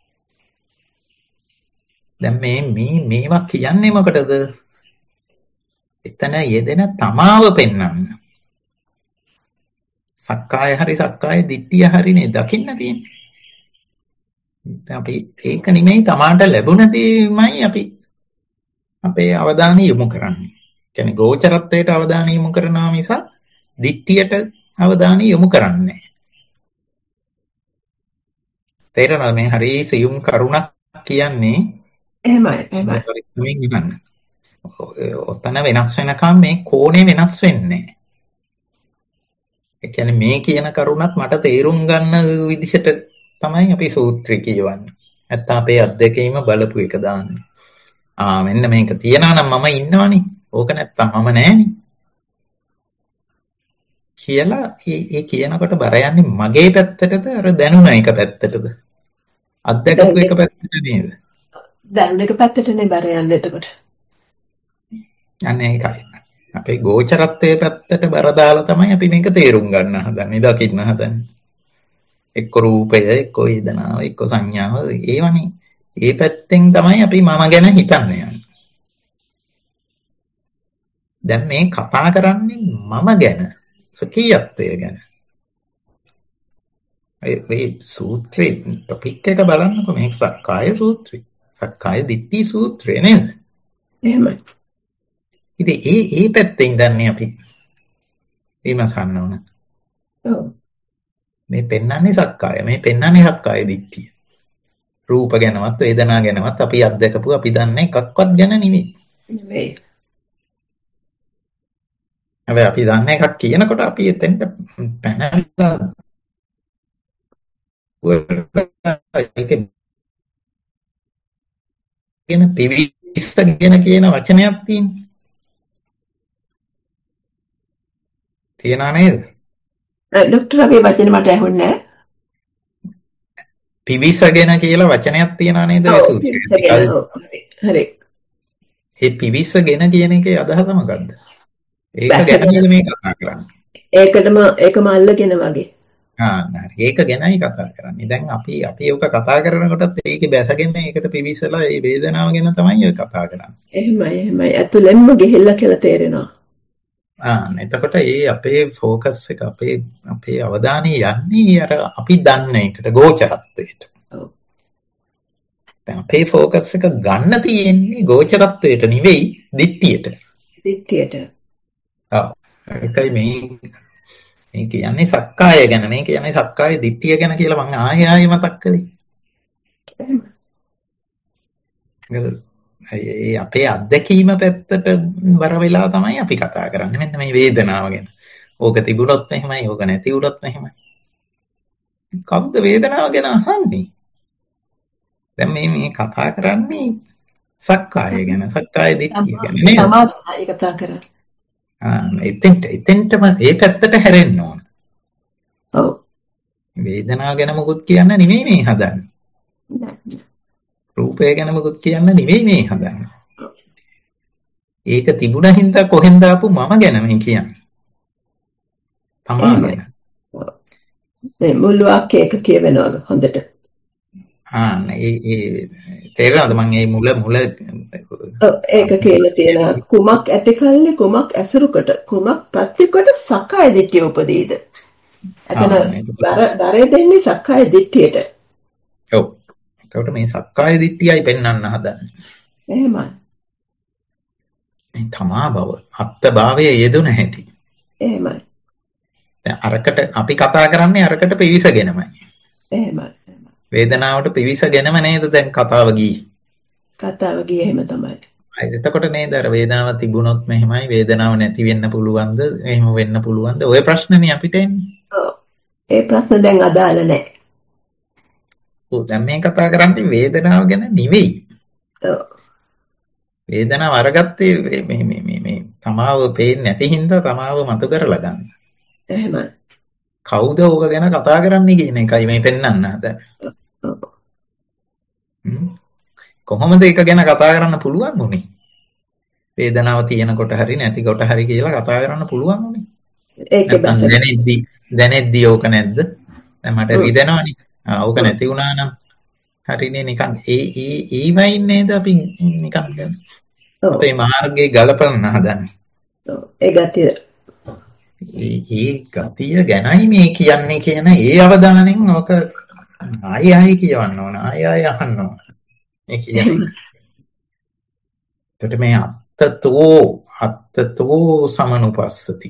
දැන් මේ මේ මේවා කියන්නේ මොකටද? එතන යෙදෙන තමාව පෙන්වන්න. සක්කාය හරි සක්කාය දිට්ඨිය හරිනේ දකින්න තියෙන්නේ. අපි ඒක නෙමෙයි තමාට ලැබුණ දේමයි අපි අපේ අවධානය යොමු කරන්නේ. කියන්නේ ගෝචරත්වයට අවධානය යොමු කරනවා මිසක් දිට්ඨියට අවධානය යොමු කරන්නේ නැහැ. තේරෙනවද මේ හරි සියුම් කරුණක් කියන්නේ එහෙමයි එහෙමයි. පරිස්සමෙන් ඉන්න. ඔතන වෙනස් වෙනකම් මේ කෝණේ වෙනස් වෙන්නේ. ඒ කියන්නේ මේ කියන කරුණත් මට තේරුම් ගන්න විදිහට තමයි අපි සූත්‍රය කියවන්නේ. නැත්තම් අපේ අත්දැකීම බලපු එක දාන්නේ. ආ මෙන්න මේක තියනවා නම් මම ඉන්නවනේ. ඕක නැත්තම් මම නෑනේ. කියලා ඒ කියනකොට බර යන්නේ මගේ පැත්තටද අර දැනුණ එක පැත්තටද? අත්දැකපු එක පැත්තට නේද? දැනුණ එක පැත්තටනේ බර යන්නේ එතකොට. අනේ ඒකයි. අපේ ගෝචරත්වයේ පැත්තට බර දාලා තමයි අපි මේක තේරුම් ගන්න හදන්නේ, දකින්න හදන්නේ. එක්ක රූපය, එක්ක වේදනාව, එක්ක සංඥාව, ඒවනේ. ඒ පැත්තෙන් තමයි අපි මම ගැන හිතන්නේ යන්නේ. දැන් මේ කතා කරන්නේ මම ගැන, සකීයත්වය ගැන. මේ සූත්‍රේ ටොපික් එක බලන්නකො, මේක සක්කාය සූත්‍රය. සක්කාය දිට්ඨි සූත්‍රය නේද? එහෙමයි. ඉතින් ඒ ඒ පැත්තෙන් ඉඳන්නේ අපි විමසන්න ඕන. ඔව්. මේ පෙන්වන්නේ සක්කාය, මේ පෙන්වන්නේ සක්කාය දිට්ඨිය. රූප ගැනවත් වේදනා ගැනවත් අපි අත්දකපු අපි දන්නේ එකක්වත් ගැන නෙමෙයි. නෙමෙයි. හැබැයි අපි දන්නේ එකක් කියනකොට අපි එතෙන්ට පැනලා ඒක කියන පිවිස්සගෙන කියන වචනයක් තියෙනවා. තියනා නේද? ડોක්ටර් අපි වචන මට ඇහුන්නේ නැහැ. පිවිසගෙන කියලා වචනයක් තියනා නේද ඒ සූත්‍රයේ? හරි. ඒ පිවිසගෙන කියන එකේ අදහස මොකද්ද? ඒක ගැනද මේ කතා කරන්නේ? ඒකටම ඒකම අල්ලගෙන වගේ. ආ නෑ. ඒක ගැනයි කතා කරන්නේ. දැන් අපි අපි ඒක කතා කරනකොටත් ඒකේ බැසගෙන ඒකට පිවිසලා ඒ වේදනාව ගැන තමයි ඔය කතා කරන්නේ. එහෙමයි එහෙමයි. ඇතුළෙන්ම ගිහිල්ලා කියලා තේරෙනවා. ආ එතකොට ඒ අපේ ફોකස් එක අපේ අපේ අවධානය යන්නේ අර අපි දන්න එකට ගෝචරත්වයට. ඔව්. දැන් අපේ ફોකස් එක ගන්න තියෙන්නේ ගෝචරත්වයට නෙවෙයි දිට්ඨියට. දිට්ඨියට. ඔව්. ඒකයි මේ මේ කියන්නේ සක්කාය ගැන, මේ කියන්නේ සක්කාය දිට්ඨිය ගැන කියලා මම ආයෙ ආයෙ මතක් කළේ. ඒ අපේ අත්දැකීම පැත්තට බර වෙලා තමයි අපි කතා කරන්නේ. මෙන්න මේ වේදනාව ගැන. ඕක තිබුණොත් එහෙමයි, ඕක නැති වුණොත් එහෙමයි. කවුද වේදනාව ගැන අහන්නේ? දැන් මේ මේ කතා කරන්නේ සක්කාය ගැන, සක්කාය දිට්ඨිය ගැන නේද? තමයි කතා කරන්නේ. ආ එතෙන්ට එතෙන්ටම ඒ පැත්තට හැරෙන්න ඕන. ඔව්. වේදනාව ගැන මොකුත් කියන්න නෙමෙයි මේ හදන්නේ. නෑ. රූපය ගැන මොකුත් කියන්න නෙවෙයි මේ හදන්නේ. ඒක තිබුණ හින්දා කොහෙන්ද ආපු මම ගැන මේ කියන්නේ. තමා ගැන. මේ මුළු වාක්‍යයක කියවෙනවද හොඳට? ආ ඒ ඒ තේරෙනවද මම මේ මුල මුල ඒක කියලා තියෙනවා කුමක් ඇතිකල්ලි කුමක් ඇසුරුකට කුමක් ප්‍රතිකොට සක්කාය දිට්ඨිය උපදීද? එතන දරේ දෙන්නේ සක්කාය දිට්ඨියට. ඔව්. එතකොට මේ සක්කාය දිට්ඨියයි පෙන්වන්න හදන්නේ. එහෙමයි. මේ තමා බව, අත්භාවයේ යෙදුන හැටි. එහෙමයි. දැන් අරකට අපි කතා කරන්නේ අරකට පිවිසගෙනමයි. එහෙමයි. වේදනාවට පිවිසගෙනම නේද දැන් කතාව ගියේ. කතාව ගියේ එහෙම තමයි. එතකොට නේද අර වේදනාව තිබුණොත් මෙහෙමයි, වේදනාව නැති වෙන්න පුළුවන්ද, එහෙම වෙන්න පුළුවන්ද? ওই ප්‍රශ්නනේ අපිට එන්නේ. ඔව්. ඒ ප්‍රශ්න දැන් අදාළ නැහැ. ඔව් දැන් මේ කතා කරන්නේ වේදනාව ගැන නෙවෙයි. ඔව්. වේදනාව අරගත්තේ මේ මේ මේ මේ තමාව පේන්නේ නැති හින්දා තමාව මතු කරලා ගන්න. එහෙමයි. කවුද ඕක ගැන කතා කරන්නේ කියන එකයි මේ පෙන්වන්න හදන්නේ. කොහොමද ඒක ගැන කතා කරන්න පුළුවන් උනේ? වේදනාව තියෙනකොට හරි නැතිකොට හරි කියලා කතා කරන්න පුළුවන් උනේ. ඒක දැනෙද්දි දැනෙද්දි ඕක නැද්ද? දැන් මට රිදෙනවනේ. ආ ඕක නැති වුණා නම් හරිනේ නිකන් ඒ ඒ ඒවයි නේද අපි නිකන් අපේ මාර්ගයේ ගලපන්න හදන්නේ. ඔව් ඒ ගතිය. ඒ ඒ ගතිය ගැනයි මේ කියන්නේ කියන ඒ අවධානයෙන් ඕක ආයෙ ආයෙ කියවන්න ඕන. ආයෙ ආයෙ අහන්න ඕන. මේ කියන්නේ. එතකොට මේ අත්තතෝ අත්තතෝ සමනුපස්සති.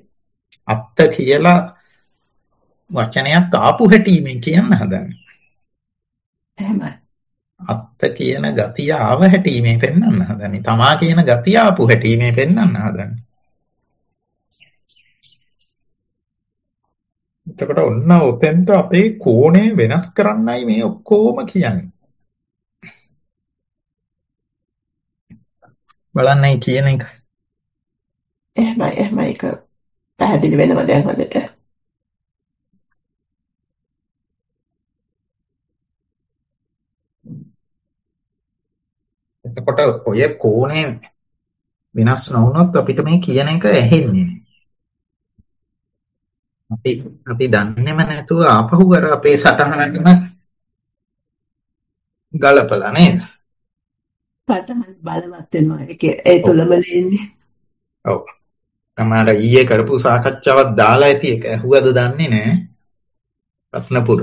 අත්ත කියලා වචනයක් ආපු හැටි මේ කියන්න හදන්නේ. එහෙමයි. අත්ත කියන ගතිය ආව හැටි මේ පෙන්වන්න හදන්නේ. තමා කියන ගතිය ආපු හැටි මේ පෙන්වන්න හදන්නේ. එතකොට ඔන්න ඔතෙන්ට අපේ කෝණය වෙනස් කරන්නයි මේ ඔක්කොම කියන්නේ. බලන්නයි කියන එක. එහෙමයි එහෙමයි ඒක පැහැදිලි වෙනවා දැන් හොඳට. එතකොට ඔය කෝණය වෙනස් නොවුනොත් අපිට මේ කියන එක ඇහෙන්නේ නැහැ. අපි අපි දන්නේම නැතුව ආපහු අර අපේ සටහනටම ගලපලා නේද? සටහන් බලවත් වෙනවා. ඒක ඒ තුලම ඉන්නේ. ඔව්. තමාර ඊයේ කරපු සාකච්ඡාවක් දාලා ඇති ඒක ඇහුවද දන්නේ නැහැ. රත්නපුර.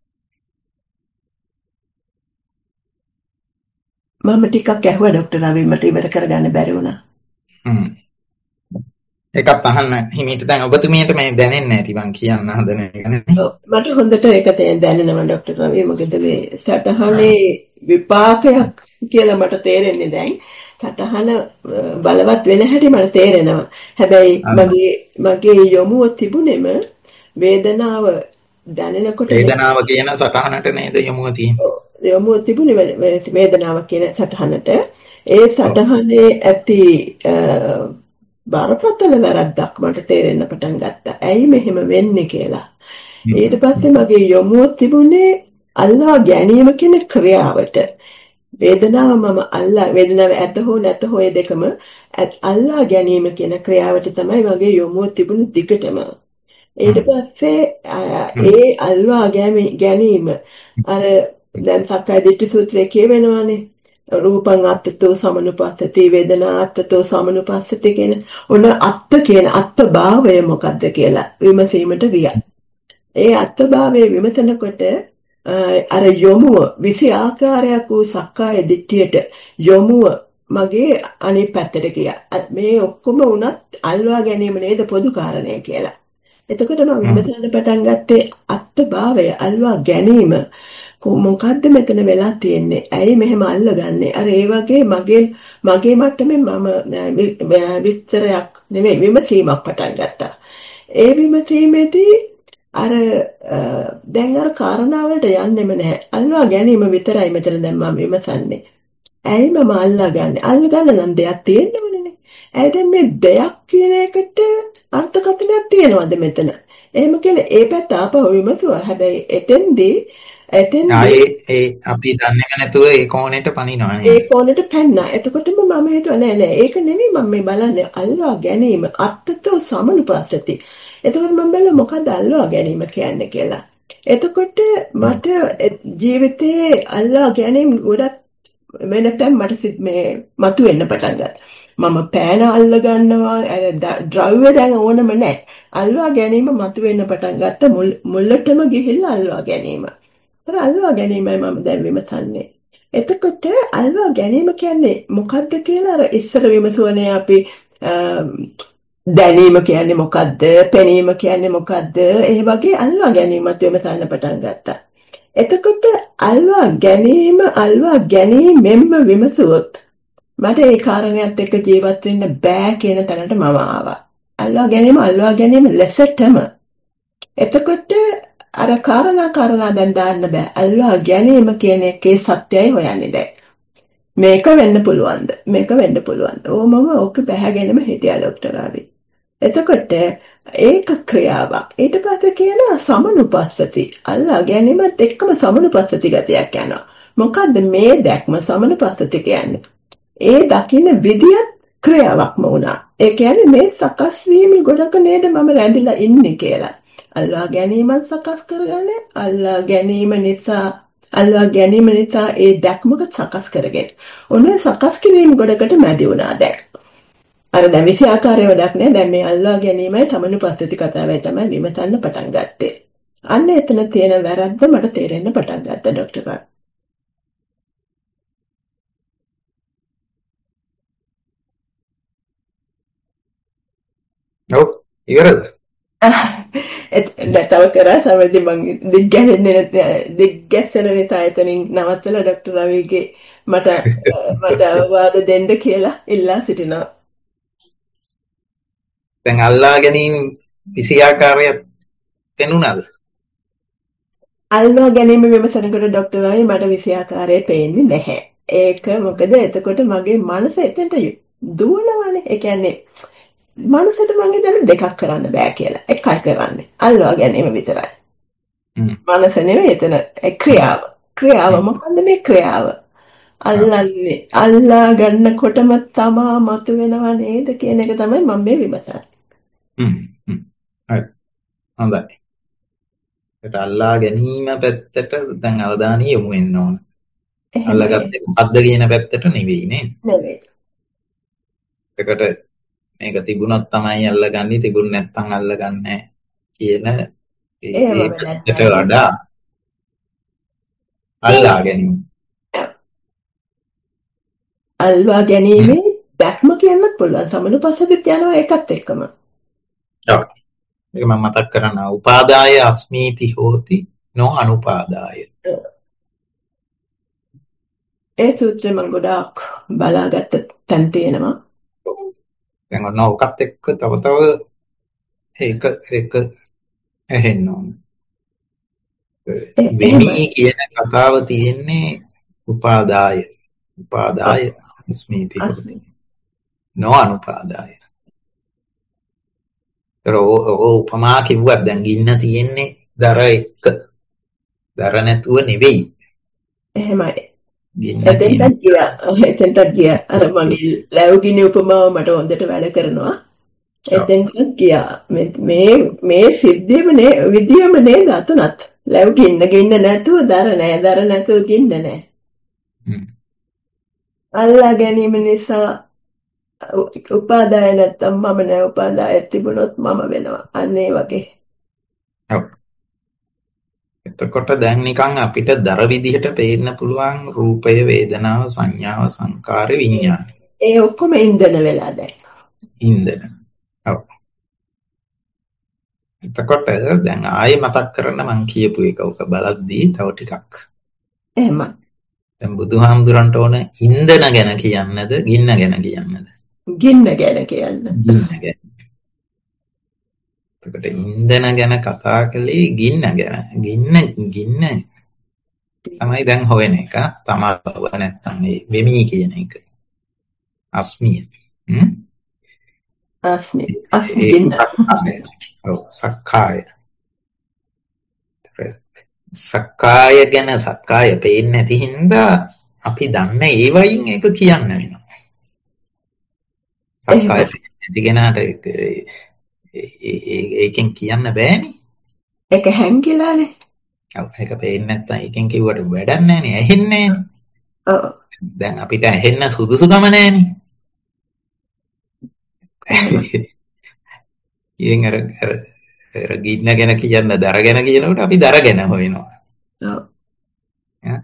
මම ටිකක් ඇහුවා ડોක්ටර් රවි මට ඉවර කරගන්න බැරි වුණා. හ්ම්. ඒකත් අහන්න හිමීට දැන් ඔබතුමියට මේ දැනෙන්නේ නැති මං කියන්න හදන එක නේ. මට හොඳට ඒක දැනෙනවා ડોක්ටර් රවි. මොකද මේ සටහනේ විපාකයක් කියලා මට තේරෙන්නේ දැන්. සටහන බලවත් වෙන හැටි මට තේරෙනවා. හැබැයි මගේ මගේ යොමුව තිබුණෙම වේදනාව දැනෙනකොට වේදනාව කියන සටහනට නේද යොමුව තියෙන්නේ. යොමුව තිබුණේ වේදනාව කියන සටහනට. ඒ සටහනේ ඇති බරපතල වැරද්දක් මට තේරෙන්න පටන් ගත්තා. ඇයි මෙහෙම වෙන්නේ කියලා. ඊට පස්සේ මගේ යොමුව තිබුණේ අල්ලා ගැනීම කියන ක්‍රියාවට. වේදනාව මම අල්ලා වේදනාව ඇත හෝ නැත හෝ දෙකම අල්ලා ගැනීම කියන ක්‍රියාවට තමයි මගේ යොමුව තිබුණු දිගටම. ඊට පස්සේ ඒ අල්වා ගැනීම අර දැන් සක්කාය දිට්ඨි සූත්‍රයේ කියවෙනවානේ රූපං අත්තතෝ සමනුපස්සති වේදනා අත්තතෝ සමනුපස්සති කියන ඔන්න අත්ත කියන අත්භාවය මොකද්ද කියලා විමසීමට ගියා. ඒ අත්භාවය විමසනකොට අර යොමුව විසි ආකාරයක් වූ සක්කාය දිට්ඨියට යොමුව මගේ අනිත් පැත්තට ගියා. මේ ඔක්කොම උනත් අල්වා ගැනීම නේද පොදු කාරණය කියලා. එතකොට මම විමසන්න පටන් ගත්තේ අත්භාවය අල්වා ගැනීම මොකද්ද මෙතන වෙලා තියෙන්නේ? ඇයි මෙහෙම අල්ලගන්නේ? අර ඒ වගේ මගේ මගේ මට්ටමේ මම විස්තරයක් නෙමෙයි විමසීමක් පටන් ගත්තා. ඒ විමසීමේදී අර දැන් අර කාරණාවලට යන්නෙම නැහැ. අල්ලා ගැනීම විතරයි මෙතන දැන් මම විමසන්නේ. ඇයි මම අල්ලා ගන්නෙ? අල්ල ගන්න නම් දෙයක් තියෙන්න ඕනේනේ. ඇයි දැන් මේ දෙයක් කියන එකට අර්ථකථනයක් තියෙනවද මෙතන? එහෙම කියලා ඒ පැත්ත ආපහු විමසුවා. හැබැයි එතෙන්දී එතෙන්දී ඒ අපි දන්නේම නැතුව ඒ කෝණයට පනිනවා නේද? ඒ කෝණයට පැන්නා. එතකොටම මම හිතුවා නෑ නෑ ඒක නෙමෙයි මම මේ බලන්නේ අල්ලා ගැනීම අත්තතෝ සමනුපස්සති. එතකොට මම බැලුවා මොකද්ද අල්ලා ගැනීම කියන්නේ කියලා. එතකොට මට ජීවිතයේ අල්ලා ගැනීම ගොඩක් වෙනතෙන් මට මේ මතුවෙන්න පටන් ගත්තා. මම පෑන අල්ල ගන්නවා ද්‍රව්‍ය දැන් ඕනම නැහැ. අල්වා ගැනීම මතුවෙන්න පටන් ගත්ත මුල්ලටම ගිහිල්ලා අල්වා ගැනීම. ඒතර අල්වා ගැනීමයි මම දැන් විමසන්නේ. එතකොට අල්වා ගැනීම කියන්නේ මොකද්ද කියලා අර ඉස්සර විමසුවනේ අපි දැනීම කියන්නේ මොකද්ද? පෙනීම කියන්නේ මොකද්ද? ඒ වගේ අල්වා ගැනීමත් විමසන්න පටන් ගත්තා. එතකොට අල්වා ගැනීම අල්වා ගැනීමෙන්ම විමසුවොත් මට ඒ කාරණයක් එක්ක ජීවත් වෙන්න බෑ කියන තැනට මම ආවා. අල්වා ගැනීම අල්වා ගැනීම ලෙසටම. එතකොට අර කාරණා කාරණා දැන් දාන්න බෑ. අල්වා ගැනීම කියන එකේ සත්‍යයි හොයන්නේ දැන්. මේක වෙන්න පුළුවන්ද? මේක වෙන්න පුළුවන්ද? ඕ මම ඕක බහැගෙනම හිටියා ડોක්ටර් ආවි. එතකොට ඒක ක්‍රියාවක්. ඊට පස්සේ කියන සමනුපස්සති. අල්ලා ගැනීමත් එක්කම සමනුපස්සති ගතියක් යනවා. මොකද්ද මේ දැක්ම සමනුපස්සති කියන්නේ? ඒ දකින්න විදියත් ක්‍රියාවක්ම වුණා. ඒ කියන්නේ මේ සකස් වීම ගොඩක නේද මම රැඳිලා ඉන්නේ කියලා. අල්ලා ගැනීමත් සකස් කරගන්නේ අල්ලා ගැනීම නිසා අල්ලා ගැනීම නිසා ඒ දැක්මක සකස් කරගෙන. ඔන්න සකස් කිරීම ගොඩකට මැදි වුණා දැන්. අර දැන් විසි ආකාරයේ වැඩක් නෑ. දැන් මේ අල්ලා ගැනීමයි සමනුපස්සති කතාවයි තමයි විමසන්න පටන් ගත්තේ. අන්න එතන තියෙන වැරද්ද මට තේරෙන්න පටන් ගත්තා ડોක්ටර් බා. ඔව් ඉවරද? තව කරා සමහරවිට මං දිග්ගැසෙන්නේ දිග්ගැසෙන නිසා එතනින් නවත්තලා ડોક્ટર රවිගේ මට මට අවවාද දෙන්න කියලා ඉල්ලා සිටිනවා. දැන් අල්ලා ගැනීම විෂයාකාරයක් පෙනුනද? අල්ලා ගැනීම විමසනකොට ડોક્ટર රවි මට විෂයාකාරය පේන්නේ නැහැ. ඒක මොකද එතකොට මගේ මනස එතනට දුවනවානේ. ඒ කියන්නේ මනසට මම හිතන්නේ දෙකක් කරන්න බෑ කියලා. එකයි කරන්නේ. අල්ලා ගැනීම විතරයි. මනස නෙවෙයි එතන ක්‍රියාව. ක්‍රියාව මොකන්ද මේ ක්‍රියාව? අල්ලන්නේ. අල්ලා ගන්නකොටම තමා මතුවෙනව නේද කියන එක තමයි මම මේ විමසන්නේ. හ්ම් හ්ම්. හරි. හොඳයි. ඒක අල්ලා ගැනීම පැත්තට දැන් අවධානය යොමු වෙන්න ඕන. අල්ලාගත්තේ මොකද්ද කියන පැත්තට නෙවෙයි නේද? නෙවෙයි. ඒකට මේක තිබුණොත් තමයි අල්ලගන්නේ, තිබුණ නැත්නම් අල්ලගන්නේ කියන ඒ පැත්තට වඩා අල්ලා ගැනීම. අල්වා ගැනීමේ දැක්ම කියන්නත් පුළුවන්. සමනුපස්සදිත් යනවා ඒකත් එක්කම. ඔව්. ඒක මම මතක් කරනවා. උපාදාය අස්මීති හෝති නෝ අනුපාදාය. ඒ සූත්‍රය මම ගොඩාක් බලාගත්ත තැන් තියෙනවා. දැන් ඔන්න ඔකත් එක්ක තව තව ඒක ඒක ඇහෙන්න ඕන. වෙමි කියන කතාව තියෙන්නේ උපාදාය. උපාදාය අස්මීති හෝති නෝ අනුපාදාය. ඒක උපමා කිව්වත් දැන් ගින්න තියෙන්නේ දර එක්ක. දර නැතුව නෙවෙයි. එහෙමයි. එතෙන්ට ගියා. එතෙන්ට ගියා. අර මගේ ලැබුගිනි උපමාව මට හොඳට වැඩ කරනවා. එතෙන්ට ගියා. මේ මේ සිද්ධියම නේ විදියම නේද අතුනත්. ලැබුගින්න ගින්න නැතුව දර නැහැ. දර නැතුව ගින්න නැහැ. හ්ම්. අල්ලා ගැනීම නිසා උපාදාය නැත්තම් මම නෑ. උපාදාය තිබුණොත් මම වෙනවා. අන්න ඒ වගේ. ඔව්. එතකොට දැන් නිකන් අපිට දර විදිහට පේන්න පුළුවන් රූපය, වේදනාව, සංඥාව, සංකාර, විඥාන. ඒ ඔක්කොම ඉන්ධන වෙලා දැන්. ඉන්ධන. ඔව්. එතකොට දැන් ආයෙ මතක් කරන්න මං කියපු එක ඔක බලද්දී තව ටිකක්. එහෙමයි. දැන් බුදුහාමුදුරන්ට ඕන ඉන්ධන ගැන කියන්නද, ගින්න ගැන කියන්නද? ගින්න ගැන කියන්න. ගින්න ගැන. එතකොට ඉන්ධන ගැන කතා කළේ ගින්න ගැන. ගින්න ගින්න තමයි දැන් හොයන එක. තමා බව නැත්තම් මේ වෙමි කියන එක. අස්මිය. හ්ම්. අස්මිය. අස්මිය. ඔව් සක්කාය. සක්කාය ගැන සක්කාය පේන්නේ නැති හින්දා අපි දන්න ඒ වයින් ඒක කියන්න වෙනවා. සක්කාය නැති කෙනාට ඒකෙන් කියන්න බෑනේ. ඒක හැංගිලානේ. ඔව් ඒක පේන්නේ නැත්නම් ඒකෙන් කිව්වට වැඩක් නැහැනේ. ඇහෙන්නේ නැහැනේ. ඔව්. දැන් අපිට ඇහෙන්න සුදුසුකම නැහැනේ. ඉතින් අර අර ගින්න ගැන කියන්න දර ගැන කියනකොට අපි දර ගැන හොයනවා. ඔව්. ඈ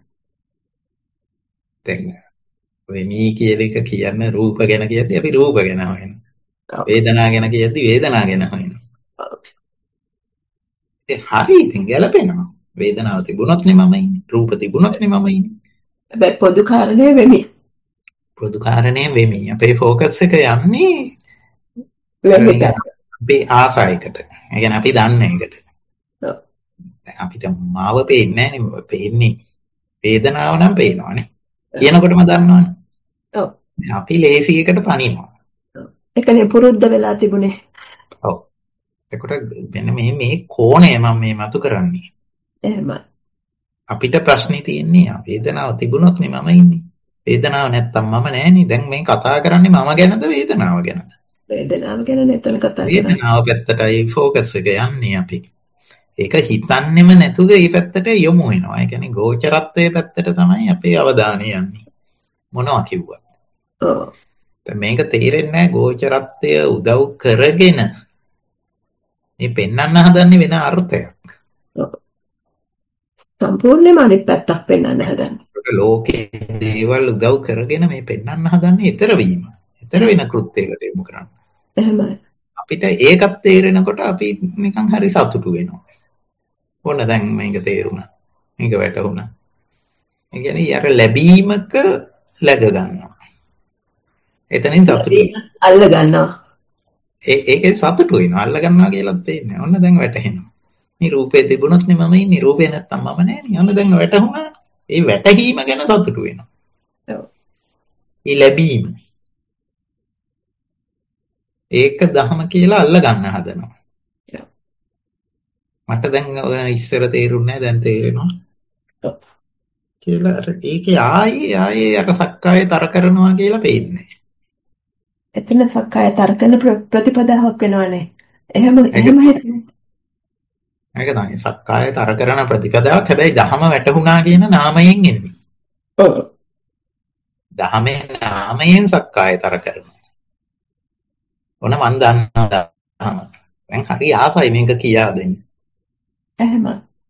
දැන් වෙමි කියන එක කියන්න රූප ගැන කියද්දි අපි රූප ගැන හොයනවා. වේදනා ගැන කියද්දි වේදනා ගැන හොයනවා. ඔව්. ඒ හරි ඉතින් ගැලපෙනවා. වේදනාව තිබුණොත් නේ මම ඉන්නේ. රූප තිබුණොත් නේ මම ඉන්නේ. හැබැයි පොදු කාරණේ වෙමි. පොදු කාරණේ වෙමි. අපේ ફોකස් එක යන්නේ වෙමිට. අපේ ආසයකට. ඒ කියන්නේ අපි දන්න එකට. ඔව්. අපිට මාව පේන්නේ නැහැ නේ. පේන්නේ වේදනාව නම් පේනවනේ. කියනකොටම දන්නවනේ. ඔව්. අපි ලේසි එකට පනිනවා. ඔව්. ඒකනේ පුරුද්ද වෙලා තිබුණේ. ඔව්. එතකොට මෙන්න මේ මේ කෝණය මම මේ මතු කරන්නේ. එහෙමයි. අපිට ප්‍රශ්නේ තියෙන්නේ වේදනාව තිබුණොත් නේ මම ඉන්නේ. වේදනාව නැත්තම් මම නැහැනේ. දැන් මේ කතා කරන්නේ මම ගැනද වේදනාව ගැනද? වේදනාව ගැන එතන කතා කරන්නේ. වේදනාව පැත්තටයි ફોකස් එක යන්නේ අපි. ඒක හිතන්නෙම නැතුව මේ පැත්තට යොමු වෙනවා. ඒ කියන්නේ ගෝචරත්වයේ පැත්තට තමයි අපේ අවධානය යන්නේ. මොනවා කිව්වත්. ඔව්. දැන් මේක තේරෙන්නේ නැහැ ගෝචරත්වය උදව් කරගෙන මේ පෙන්වන්න හදන්නේ වෙන අර්ථයක්. ඔව්. සම්පූර්ණයෙන්ම අනිත් පැත්තක් පෙන්වන්න හදන්නේ. ලෝකේ දේවල් උදව් කරගෙන මේ පෙන්වන්න හදන්නේ ඊතර වීම. ඊතර වෙන කෘත්‍යයකට යොමු කරන්නේ. එහෙමයි. අපිට ඒකත් තේරෙනකොට අපි නිකන් හරි සතුටු වෙනවා. ඕන දැන් මේක තේරුණා. මේක වැටහුණා. ඒ කියන්නේ අර ලැබීමක läග ගන්නවා. එතනින් සතුටු අල්ල ගන්නවා. ඒ ඒකේ සතුටු වෙනවා. අල්ල ගන්නවා කියලා තේින්නේ. ඔන්න දැන් වැටහෙනවා. මේ රූපේ තිබුණොත් නේ මම ඉන්නේ. රූපේ නැත්තම් මම නෑ නේ. ඔන්න දැන් වැටහුණා. ඒ වැටහීම ගැන සතුටු වෙනවා. ඔව්. ඒ ලැබීම. ඒක දහම කියලා අල්ල ගන්න හදනවා. මට දැන් ඉස්සර තේරුන්නේ දැන් තේරෙනවා. කියලා අර ඒකේ ආයේ ආයේ අර සක්කාය තර කරනවා කියලා පේන්නේ. එතන සක්කාය තර්කන ප්‍රතිපදාවක් වෙනවනේ. එහෙම එහෙම හිතන්නේ. ඒක තමයි සක්කාය තර කරන ප්‍රතිපදාවක්. හැබැයි දහම වැටහුණා කියන නාමයෙන් එන්නේ. ඔව්. දහමේ නාමයෙන් සක්කාය තර කරනවා. ඔන්න මන් දන්නවා දහම. දැන් හරි ආසයි මේක කියා දෙන්න. එහෙම.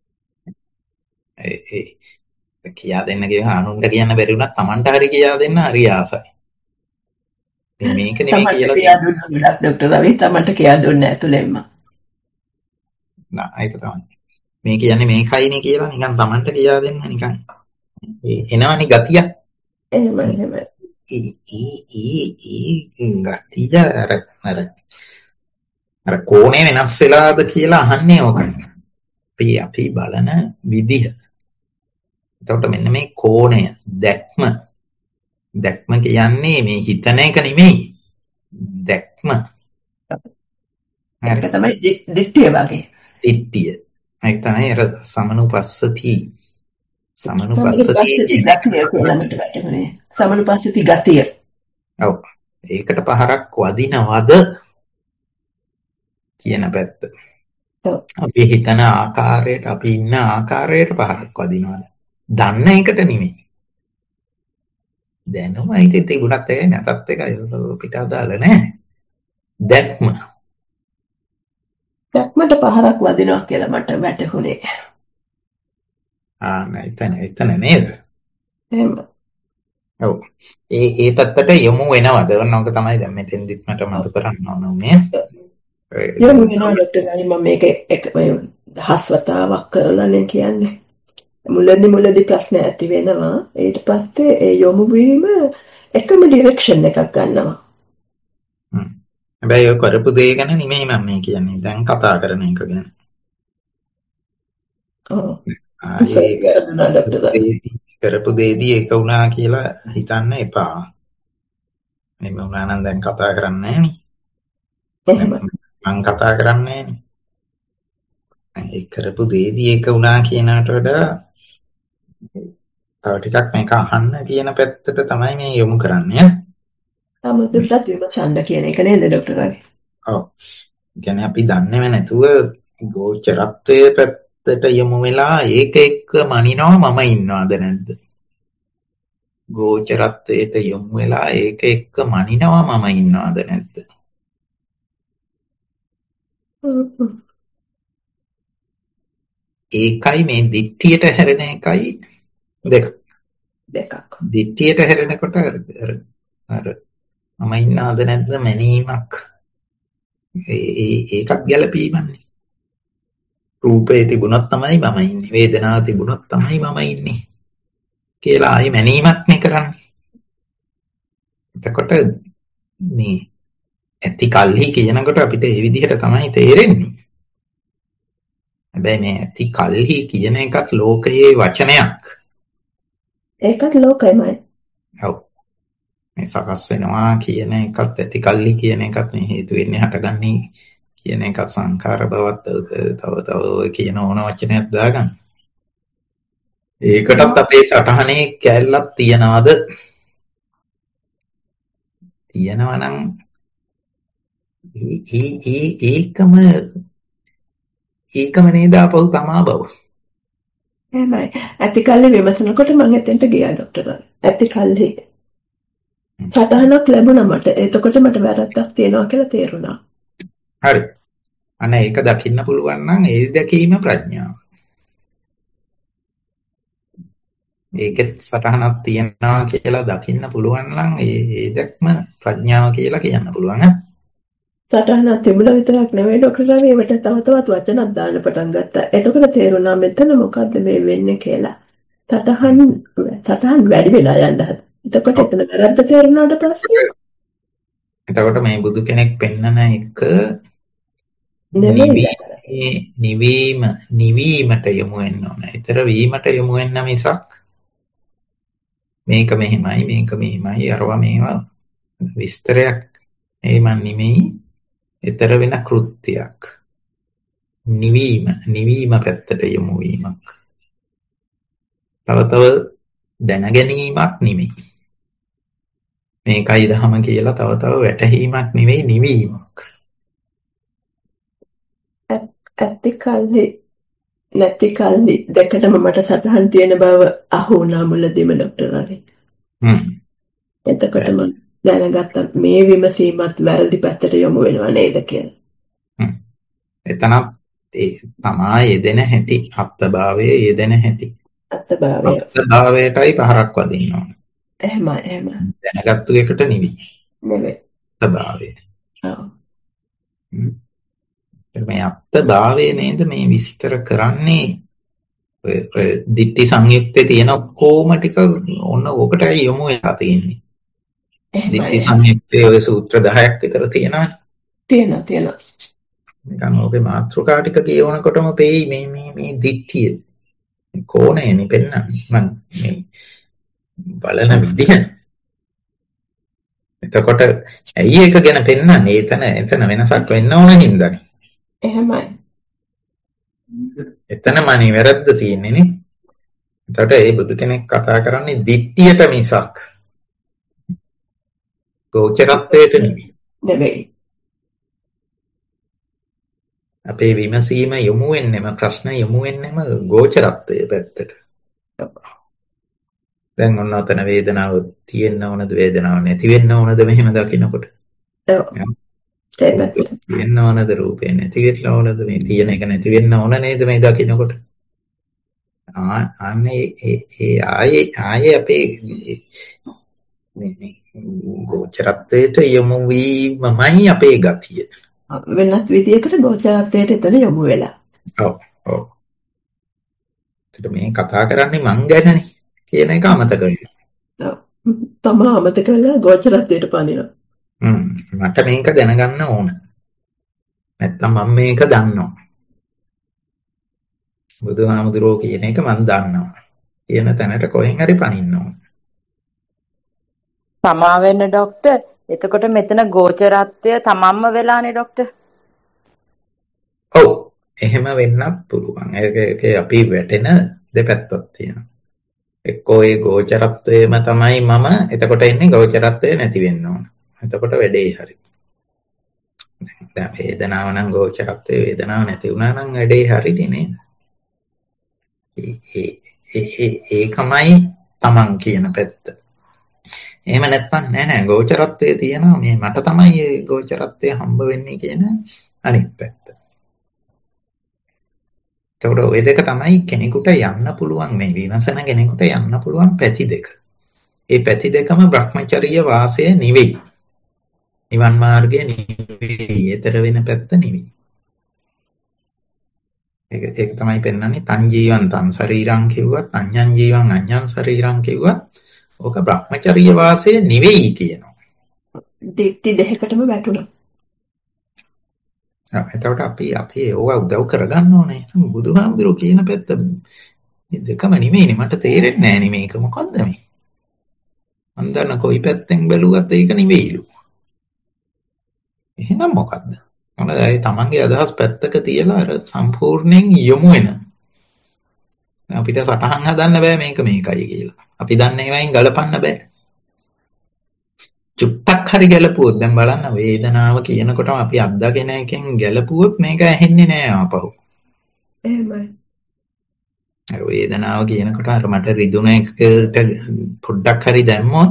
ඒ ඒ කියා දෙන්න කියන අනුන්ට කියන්න බැරි වුණත් Tamanට හරි කියා දෙන්න හරි ආසයි. මේක නෙමෙයි කියලා කියා දුන්නා ડોක්ටර් රවි තමන්ට කියා දුන්නේ ඇතුළෙන්ම. නෑ ඒක තමයි. මේ කියන්නේ මේකයිනේ කියලා නිකන් Tamanට කියා දෙන්න නිකන් එනවනේ ගතිය. එහෙම එහෙම. ඊ ඊ ඊ ඊ ගතිය අර අර අර කෝණේ වෙනස් වෙලාද කියලා අහන්නේ ඕකයි. අපි අපි බලන විදිහ. එතකොට මෙන්න මේ කෝණය දැක්ම දැක්ම කියන්නේ මේ හිතන එක නෙමෙයි. දැක්ම. ඒක තමයි දිට්ඨිය වගේ. දිට්ඨිය. ඒක තමයි අර සමනුපස්සති. සමනුපස්සති කියන්නේ සමනුපස්සති ගතිය. ඔව්. ඒකට පහරක් වදිනවද කියන පැත්ත. අපි හිතන ආකාරයට අපි ඉන්න ආකාරයට පහරක් වදිනවද? දන්න එකට නෙමෙයි. දැනුම හිතේ තිබුණත් එකයි නැතත් එකයි පිට අදාළ නැහැ. දැක්ම. දැක්මට පහරක් වදිනවා කියලා මට වැටහුනේ. ආ නෑ එතන එතන නේද? එහෙම. ඔව්. ඒ ඒ පැත්තට යමු වෙනවද? ඔන්නෝක තමයි දැන් මෙතෙන්දිත් මට මතු කරන්න ඕනේ. යමු වෙනවා ડોක්ටර් නයි මම මේක එක දහස් වතාවක් කරලානේ කියන්නේ. මුලදී මුලදී ප්‍රශ්න ඇති වෙනවා. ඊට පස්සේ ඒ යොමු වීම එකම ඩිරෙක්ෂන් එකක් ගන්නවා. හ්ම්. හැබැයි ඔය කරපු දේ ගැන නෙමෙයි මම මේ කියන්නේ. දැන් කතා කරන එක ගැන. ඔව්. ආයේ කරපු දේදී ඒක වුණා කියලා හිතන්න එපා. මේ වුණා නම් දැන් කතා කරන්නේ නැහැ නේ. එහෙම. මම කතා කරන්නේ නැහැ නේ. ඒ කරපු දේදී ඒක වුණා කියනකට වඩා තව ටිකක් මේක අහන්න කියන පැත්තට තමයි මේ යොමු කරන්නේ. අමුතුටත් විමසන්න කියන එක නේද ડોක්ටර් රවි? ඔව්. කියන්නේ අපි දන්නේම නැතුව ගෝචරත්වයේ පැත්තට යොමු වෙලා ඒක එක්ක මනිනවා මම ඉන්නවද නැද්ද? ගෝචරත්වයට යොමු වෙලා ඒක එක්ක මනිනවා මම ඉන්නවද නැද්ද? ඒකයි මේ දිට්ඨියට හැරෙන එකයි දෙක. දෙකක්. දිට්ඨියට හැරෙනකොට අර අර මම ඉන්නවද නැද්ද මැනීමක්. ඒ ඒකත් ගැළපීමන්නේ. රූපේ තිබුණොත් තමයි මම ඉන්නේ. වේදනාව තිබුණොත් තමයි මම ඉන්නේ. කියලා ආයි මැනීමක් නේ කරන්නේ. එතකොට මේ ඇති කල්හි කියනකොට අපිට ඒ විදිහට තමයි තේරෙන්නේ. හැබැයි මේ ඇති කල්හි කියන එකත් ලෝකයේ වචනයක්. ඒකත් ලෝකයමයි. ඔව්. මේ සකස් වෙනවා කියන එකත් ඇති කල්හි කියන එකත් මේ හේතු වෙන්නේ හටගන්නේ කියන එක සංඛාර බවත් තව තව ඔය කියන ඕන වචනයක් දාගන්න. ඒකටත් අපේ සටහනේ කැලලක් තියනවද? තියනවා නම් ඒ ඒ ඒකම ඒකම නේද අපහු තමා බව. එහෙමයි. ඇති කල්ලි විමසනකොට මම එතෙන්ට ගියා ડોක්ටර්. ඇති කල්ලි සටහනක් ලැබුණා මට. එතකොට මට වැරද්දක් තියෙනවා කියලා තේරුණා. හරි. අන්න ඒක දකින්න පුළුවන් නම් ඒ දැකීම ප්‍රඥාව. ඒකෙත් සටහනක් තියෙනවා කියලා දකින්න පුළුවන් නම් ඒ ඒ දැක්ම ප්‍රඥාව කියලා කියන්න පුළුවන්. සටහන තිබුණා විතරක් නෙවෙයි ડોක්ටර් රවි ඒවට තව තවත් වචනක් දාන්න පටන් ගත්තා. එතකොට තේරුණා මෙතන මොකද්ද මේ වෙන්නේ කියලා. සටහන් සටහන් වැඩි වෙලා යන්න හද. එතකොට එතන වැරද්ද තේරුණාට පස්සේ එතකොට මේ බුදු කෙනෙක් පෙන්නන එක නෙමෙයි නිවීම නිවීමට යොමු වෙන්න ඕන. ඊතර වීමට යොමු වෙන්න මිසක් මේක මෙහෙමයි මේක මෙහෙමයි අරවා මේවා විස්තරයක් එහෙම නෙමෙයි. ඊතර වෙන කෘත්‍යයක්. නිවීම නිවීම පැත්තට යොමු වීමක්. තව තව දැන ගැනීමක් නෙමෙයි. මේකයි දහම කියලා තව තව වැටහීමක් නෙවෙයි නිවීමක්. ඇත්ත කල්ලි නැති කල්ලි දෙකටම මට සටහන් තියෙන බව අහු වුණා මුලදීම ડોක්ටර් රවි. හ්ම්. එතකොට මම දැනගත්තා මේ විමසීමත් වැරදි පැත්තට යොමු වෙනවා නේද කියලා. හ්ම්. එතන ඒ තමා යෙදෙන හැටි අත්භාවයේ යෙදෙන හැටි. අත්භාවය. අත්භාවයටයි පහරක් වදින්න ඕන. එහෙමයි එහෙමයි. දැනගත්තු එකට නෙවෙයි. නෙවෙයි. අත්භාවය. ඔව්. මේ අත්භාවය නේද මේ විස්තර කරන්නේ ඔය දිට්ඨි සංයුත්තේ තියෙන ඔක්කොම ටික ඔන්න ඕකටයි යොමු වෙලා තියෙන්නේ. දිට්ඨි සංයුත්තේ ඔය සූත්‍ර දහයක් විතර තියෙනවනේ. තියෙනවා තියෙනවා. නිකන් ඔබේ මාත්‍රිකා ටික කියවනකොටම පෙයි මේ මේ මේ දිට්ඨිය කෝණයනේ පෙන්නන්නේ. මම මේ බලන විදිහ. එතකොට ඇයි ඒක ගැන පෙන්නන්නේ? එතන එතන වෙනසක් වෙන්න ඕන හින්දානේ. එහෙමයි. එතනම නිවැරද්ද තියෙන්නේ නේ. එතකොට ඒ බුදු කෙනෙක් කතා කරන්නේ දිට්ඨියට මිසක් ගෝචරත්වයට නෙවෙයි. නෙවෙයි. අපේ විමසීම යොමු වෙන්නෙම ප්‍රශ්න යොමු වෙන්නෙම ගෝචරත්වයේ පැත්තට. දැන් ඔන්න ඔතන වේදනාව තියෙන්න ඕනද වේදනාව නැති වෙන්න ඕනද මෙහෙම දකින්නකොට? ඔව්. ඒක තියෙන්න ඕනද රූපේ නැති වෙන්න ඕනද මේ තියෙන එක නැති වෙන්න ඕන නේද මේ දකින්නකොට? ආ අනේ ඒ ආයේ ආයේ අපේ මේ මේ ගෝචරත්වයට යොමු වීමමයි අපේ ගතිය. වෙනත් විදියකට ගෝචරත්වයට එතන යොමු වෙලා. ඔව් ඔව්. ඒකට මේ කතා කරන්නේ මං ගැනනේ කියන එක අමතක වෙනවා. ඔව්. තමා අමතක වෙලා ගෝචරත්වයට පනිනවා. හ්ම් මට මේක දැනගන්න ඕන. නැත්තම් මම මේක දන්නවා. බුදුහාමුදුරුවෝ කියන එක මම දන්නවා. කියන තැනට කොහෙන් හරි පනින්න ඕන. සමා වෙන්න ડોක්ටර්. එතකොට මෙතන ගෝචරත්වය තමන්ම වෙලානේ ડોක්ටර්. ඔව්. එහෙම වෙන්නත් පුළුවන්. ඒක අපි වැටෙන දෙපැත්තක් තියෙනවා. එක්කෝ ඒ ගෝචරත්වයම තමයි මම. එතකොට එන්නේ ගෝචරත්වය නැති වෙන්න ඕන. එතකොට වැඩේ හරි. දැන් වේදනාව නම් ගෝචරත්වයේ වේදනාව නැති වුණා නම් වැඩේ හරිනේ නේද? ඒ ඒ ඒකමයි තමන් කියන පැත්ත. එහෙම නැත්නම් නෑ නෑ ගෝචරත්වයේ තියෙනවා මේ මට තමයි ඒ ගෝචරත්වය හම්බ වෙන්නේ කියන අනිත් පැත්ත. ඒතකොට ওই දෙක තමයි කෙනෙකුට යන්න පුළුවන් මේ විමසන කෙනෙකුට යන්න පුළුවන් පැති දෙක. ඒ පැති දෙකම භ්‍රමචර්ය වාසය නෙවෙයි. නිවන් මාර්ගය නෙවෙයි. ඊතර වෙන පැත්ත නෙවෙයි. ඒක ඒක තමයි පෙන්වන්නේ තං ජීවං තං ශරීරං කිව්වත් අඤ්ඤං ජීවං අඤ්ඤං ශරීරං කිව්වත් ඕක භ්‍රමචර්ය වාසය නෙවෙයි කියනවා. දිට්ඨි දෙකකටම වැටුණා. ආ එතකොට අපි අපි ඕවා උදව් කරගන්න ඕනේ. බුදුහාමුදුරුවෝ කියන පැත්ත මේ දෙකම නෙමෙයිනේ මට තේරෙන්නේ නෑනේ මේක මොකද්ද මේ? මන් දන්න කොයි පැත්තෙන් බැලුවත් ඒක නෙවෙයිලු. එහෙනම් මොකද්ද? මොනවාද ඒ තමන්ගේ අදහස් පැත්තක තියලා අර සම්පූර්ණයෙන් යොමු වෙන. අපිට සටහන් හදන්න බෑ මේක මේකයි කියලා. අපි දන්නේ ඒවායින් ගලපන්න බෑ. චුට්ටක් හරි ගැලපුවොත් දැන් බලන්න වේදනාව කියනකොටම අපි අත්දගෙන එකෙන් ගැලපුවොත් මේක ඇහෙන්නේ නෑ ආපහු. එහෙමයි. අර වේදනාව කියනකොට අර මට රිදුන එකට පොඩ්ඩක් හරි දැම්මොත්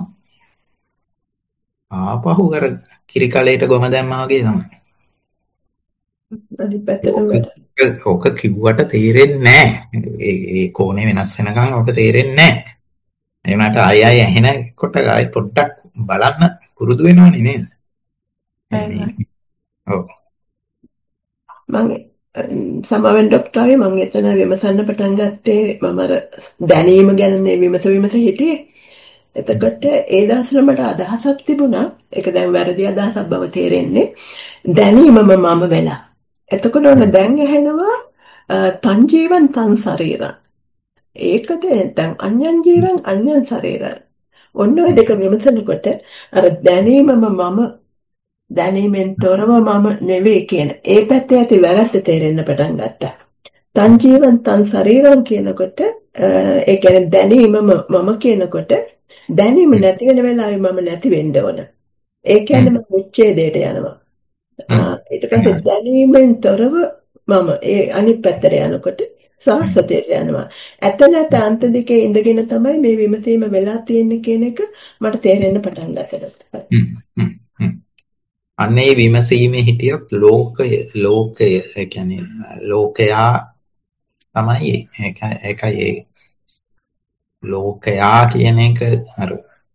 ආපහු අර කිරි කලයට ගොම දැම්මා වගේ තමයි. අනිත් පැත්තට ඕක කිව්වට තේරෙන්නේ නෑ. ඒ කෝණේ වෙනස් වෙනකන් ඕක තේරෙන්නේ නෑ. ඒ වුණාට ආය ආය ඇහෙනකොට ආය පොඩ්ඩක් බලන්න පුරුදු වෙනවනේ නේද? ඔව්. මම සමවෙන් ડોක්ටර්ගේ මම එතන විමසන්න පටන් ගත්තේ මම අර දැනීම ගැන විමස විමස හිටියේ. එතකොට ඒ දවස්වල මට අදහසක් තිබුණා. ඒක දැන් වැරදි අදහසක් බව තේරෙන්නේ. දැනීමම මම වෙලා. එතකොට ඔන්න දැන් ඇහෙනවා තන් ජීවන් තන් ශරීරං. ඒකද දැන් අඤ්ඤං ජීවන් අඤ්ඤං ශරීරං. ඔන්න ඔය දෙක විමසනකොට අර දැනීමම මම දැනීමෙන් තොරව මම නෙවෙයි කියන ඒ පැත්තේ ඇති වැරද්ද තේරෙන්න පටන් ගත්තා. තන් ජීවන් තන් ශරීරං කියනකොට ඒ කියන්නේ දැනීමම මම කියනකොට දැනීම නැති වෙන වෙලාවෙ මම නැති වෙන්න ඕන. ඒ කියන්නේ මම උච්ඡේදයට යනවා. ඊට පස්සේ දැනීමෙන් තොරව මම ඒ අනිත් පැත්තට යනකොට සාස්වතයට යනවා. ඇත නැත අන්ත දෙකේ ඉඳගෙන තමයි මේ විමසීම වෙලා තියෙන්නේ කියන එක මට තේරෙන්න පටන් ගත්තා. අන්නේ විමසීමේ හිටියොත් ලෝකය ලෝකය ඒ කියන්නේ ලෝකයා තමයි ඒක ඒකයි ඒ ලෝකයා කියන එක අර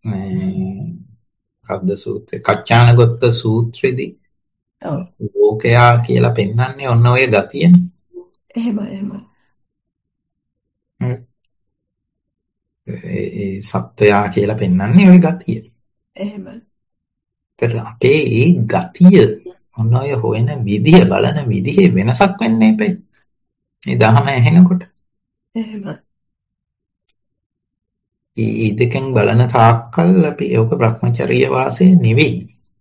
කද්ද සූත්‍රය කච්චානගොත්ත සූත්‍රෙදී ඔව් ලෝකයා කියලා පෙන්වන්නේ ඔන්න ඔය ගතියනේ. එහෙමයි එහෙමයි. ඒ සත්වයා කියලා පෙන්වන්නේ ওই ගතිය. එහෙමයි. ඒතර අපේ ඒ ගතිය ඔන්න ඔය හොයන විදිය බලන විදිහේ වෙනසක් වෙන්නේ නැපේ. මේ දහම ඇහෙනකොට. එහෙමයි. ඒ දෙකෙන් බලන තාක්කල් අපි ඒක භ්‍රමචර්ය වාසය නෙවෙයි.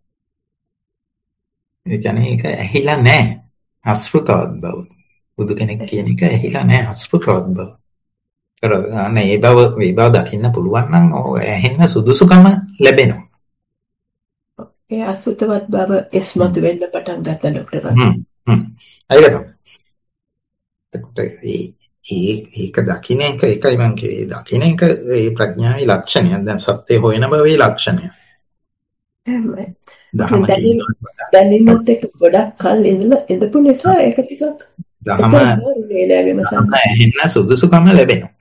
ඒ කියන්නේ ඒක ඇහිලා නැහැ. අසෘතවත් බව. බුදු කෙනෙක් කියන එක ඇහිලා නැහැ අසෘතවත් බව. අනේ ඒ බව ඒ බව දකින්න පුළුවන් නම් ඇහෙන්න සුදුසුකම ලැබෙනවා. ඒ අසෘතවත් බව එස්මතු වෙන්න පටන් ගත්ත ડોක්ටර්. හ්ම් හ්ම්. ඒක තමයි. එතකොට ඒ ඒක දකින්න එක එකයි මම කියේ දකින්න එක ඒ ප්‍රඥාවේ ලක්ෂණය. දැන් සත්‍ය හොයන බවේ ලක්ෂණය. එහෙමයි. දහම දැනීමත් එක්ක ගොඩක් කල් ඉඳලා ඉඳපු නිසා ඒක ටිකක් දහම ඇහෙන්න සුදුසුකම ලැබෙනවා.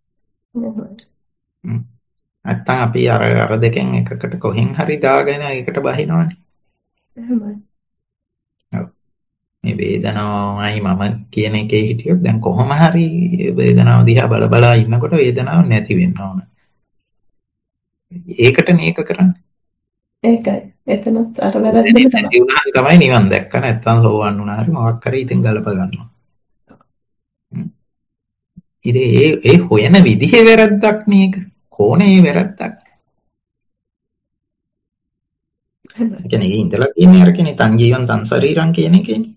නැත්තම් අපි අර අර දෙකෙන් එකකට කොහෙන් හරි දාගෙන ඒකට බහිනවනේ. එහෙමයි. ඔව්. මේ වේදනාවයි මම කියන එකේ හිටියොත් දැන් කොහොම හරි වේදනාව දිහා බල බලා ඉන්නකොට වේදනාව නැති වෙන්න ඕන. ඒකට මේක කරන්නේ. ඒකයි. එතනත් අර වැරද්දම තමයි. තමයි නිවන් දැක්ක නැත්තම් සෝවන් වුණා හරි මොකක් හරි ඉතින් ගලප ගන්නවා. ඉතින් ඒ ඒ හොයන විදිහේ වැරද්දක් නේක. කෝණේ වැරද්දක්. ඒ කියන්නේ ඒ ඉඳලා තියෙන අර කියන්නේ තන් ජීවන් තන් ශරීරං කියන එකනේ.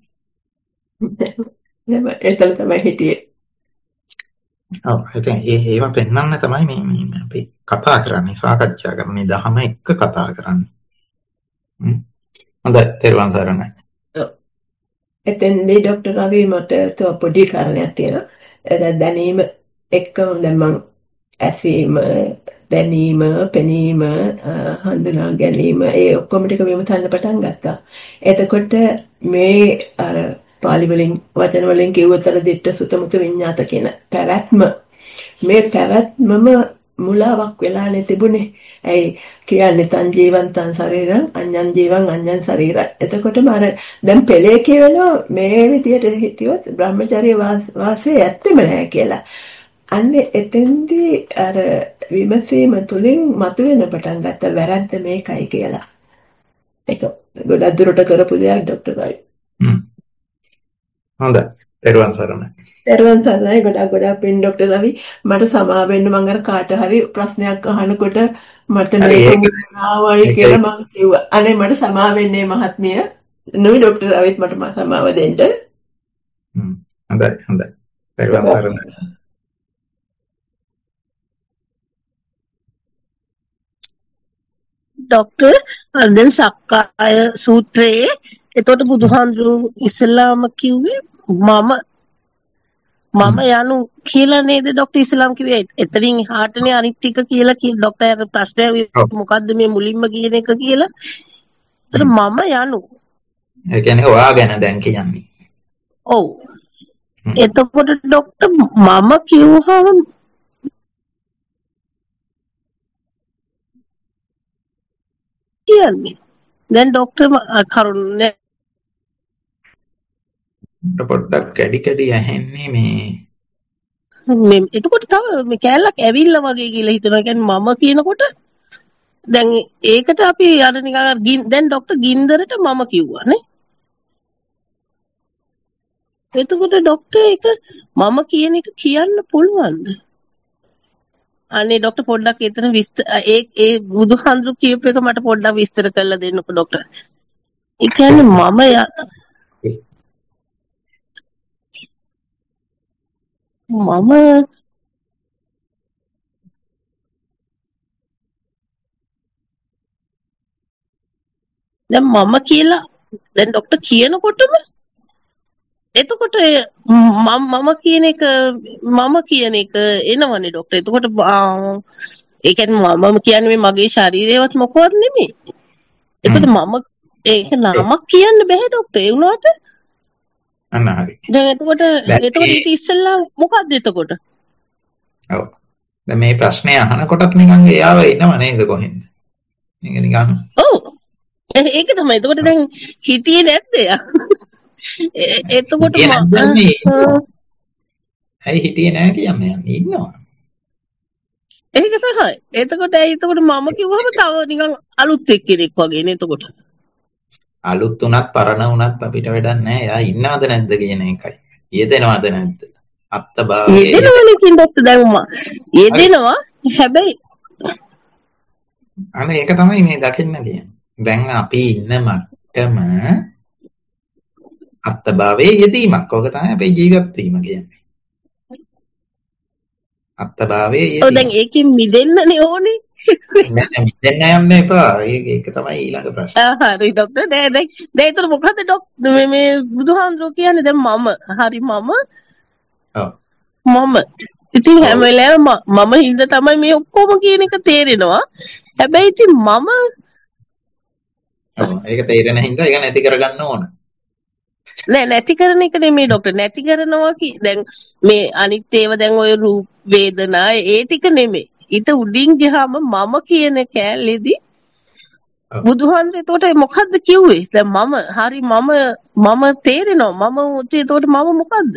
නේද? ඒතල තමයි හිටියේ. ඔව් ඉතින් ඒ ඒවා පෙන්වන්න තමයි මේ මේ අපි කතා කරන්නේ සාකච්ඡා කරන්නේ දහම එක්ක කතා කරන්නේ. හ්ම්. හොඳයි තෙරුවන් සරණයි. ඔව්. එතෙන්දී ડોක්ටර් රවි මට තව පොඩි කාරණයක් තියෙනවා. දැනීම එක්කම දැන් මම ඇසීම දැනීම පෙනීම හඳුනා ගැනීම ඒ ඔක්කොම ටික විමසන්න පටන් ගත්තා. එතකොට මේ අර පාලි වලින් වචන වලින් කිව්වතර දිට්ඨ සුතමුත විඤ්ඤාත කියන පැවැත්ම මේ පැවැත්මම මුලාවක් වෙලානේ තිබුණේ. ඇයි කියන්නේ තන් ජීවන් තන් ශරීරං අඤ්ඤං ජීවන් අඤ්ඤං ශරීරං. එතකොටම අර දැන් පෙළේ කියවෙනවා මේ විදියට හිටියොත් බ්‍රහ්මචර්ය වාසය ඇත්තෙම නැහැ කියලා. අන්නේ එතෙන්දී අර විමසීම තුලින් මතුවෙන පටන් ගත්ත වැරද්ද මේකයි කියලා. ඒක ගොඩක් දුරට කරපු දෙයක් ડોක්ටර් රයි. හ්ම්. හොඳයි. තෙරුවන් සරණයි. තෙරුවන් සරණයි ගොඩක් ගොඩක් පින් ડોක්ටර් රවි. මට සමා වෙන්න මම අර කාට හරි ප්‍රශ්නයක් අහනකොට මට මේක ආවයි කියලා මම කිව්වා. අනේ මට සමා වෙන්නේ මහත්මිය. නුයි ડોක්ටර් රවිත් මට සමාව දෙන්න. හ්ම්. හොඳයි හොඳයි. තෙරුවන් සරණයි. ડોක්ටර් දැන් සක්කාය සූත්‍රයේ එතකොට බුදුහාමුදුරු ඉස්ලාම කිව්වේ මම මම යනු කියලා නේද ડોක්ටර් ඉස්ලාම් කිව්වේ එතනින් එහාටනේ අනිත් ටික කියලා කි ડોක්ටර් ප්‍රශ්නය මොකද්ද මේ මුලින්ම කියන එක කියලා. එතන මම යනු ඒ කියන්නේ ඔයා ගැන දැන් කියන්නේ. ඔව්. එතකොට ડોක්ටර් මම කිව්වහම කියන්නේ දැන් ડોක්ටර් කරුණ මට පොඩ්ඩක් කැඩි කැඩි ඇහෙන්නේ මේ. මේ එතකොට තව මේ කැලලක් ඇවිල්ලා වගේ කියලා හිතනවා. කියන්නේ මම කියනකොට දැන් ඒකට අපි අර නිකන් දැන් ડોක්ටර් ගින්දරට මම කිව්වා නේ. එතකොට ડોක්ටර් එක මම කියන එක කියන්න පුළුවන්ද? අනේ ડોක්ටර් පොඩ්ඩක් එතන විස්තර ඒ ඒ බුදුහාඳුරු කියප එක මට පොඩ්ඩක් විස්තර කරලා දෙන්නකෝ ડોක්ටර්. ඒ කියන්නේ මම මම දැන් මම කියලා දැන් ડોක්ටර් කියනකොටම එතකොට මම මම කියන එක මම කියන එක එනවනේ ડોක්ටර්. එතකොට ඒ කියන්නේ මම කියන්නේ මේ මගේ ශරීරයවත් මොකවත් නෙමෙයි. එතකොට මම ඒක නමක් කියන්න බෑ ડોක්ටර්. ඒ වුණාට අන්න හරි. දැන් එතකොට එතකොට ඊට ඉස්සෙල්ලා මොකද්ද එතකොට? ඔව්. දැන් මේ ප්‍රශ්නේ අහනකොටත් නිකන් එයාව එනව නේද කොහෙන්ද? මේක නිකන් ඔව්. ඒක තමයි. එතකොට දැන් හිතියේ නැද්ද එයා? එතකොට ඇයි හිටියේ නෑ කියන්නේ ඉන්නවා. ඒක තමයි. එතකොට ඇයි එතකොට මම කිව්වම තව නිකන් අලුත් එක්කෙනෙක් වගේ නේ එතකොට. අලුත් උනත් පරණ උනත් අපිට වැඩක් නෑ. එයා ඉන්නවද නැද්ද කියන එකයි. යෙදෙනවද නැද්ද? අත්බාවයේ යෙදෙනවනේ කියන ડોක්ටර් දැන් මම යෙදෙනවා. හැබැයි අනේ ඒක තමයි මේ දකින්න කියන්නේ. දැන් අපි ඉන්න මට්ටම අත්බාවයේ යෙදීමක්. ඕක තමයි අපේ ජීවත් වීම කියන්නේ. අත්බාවයේ යෙදීම. ඔව් දැන් ඒකෙන් මිදෙන්නනේ ඕනේ. නෑ මිදෙන්න යන්න එපා. ඒක ඒක තමයි ඊළඟ ප්‍රශ්නේ. ආ හරි ડોක්ටර්. දැන් දැන් දැන් ඒතර මොකද්ද ડોක්ටර් මේ මේ බුදුහාඳුරෝ කියන්නේ දැන් මම හරි මම ඔව් මම ඉතින් හැම වෙලාවෙම මම හින්දා තමයි මේ ඔක්කොම කියන එක තේරෙනවා. හැබැයි ඉතින් මම ඔව් ඒක තේරෙන හින්දා ඒක නැති කරගන්න ඕන. නෑ නැති කරන එක නෙමෙයි ડોක්ටර්. නැති කරනවා කි දැන් මේ අනිත් ඒවා දැන් ඔය රූප වේදනා ඒ ටික නෙමෙයි. ඊට උඩින් ගියාම මම කියන කැලේදී බුදුහාමුදුරේ එතකොට මොකද්ද කිව්වේ? දැන් මම හරි මම මම තේරෙනවා. මම එතකොට මම මොකද්ද?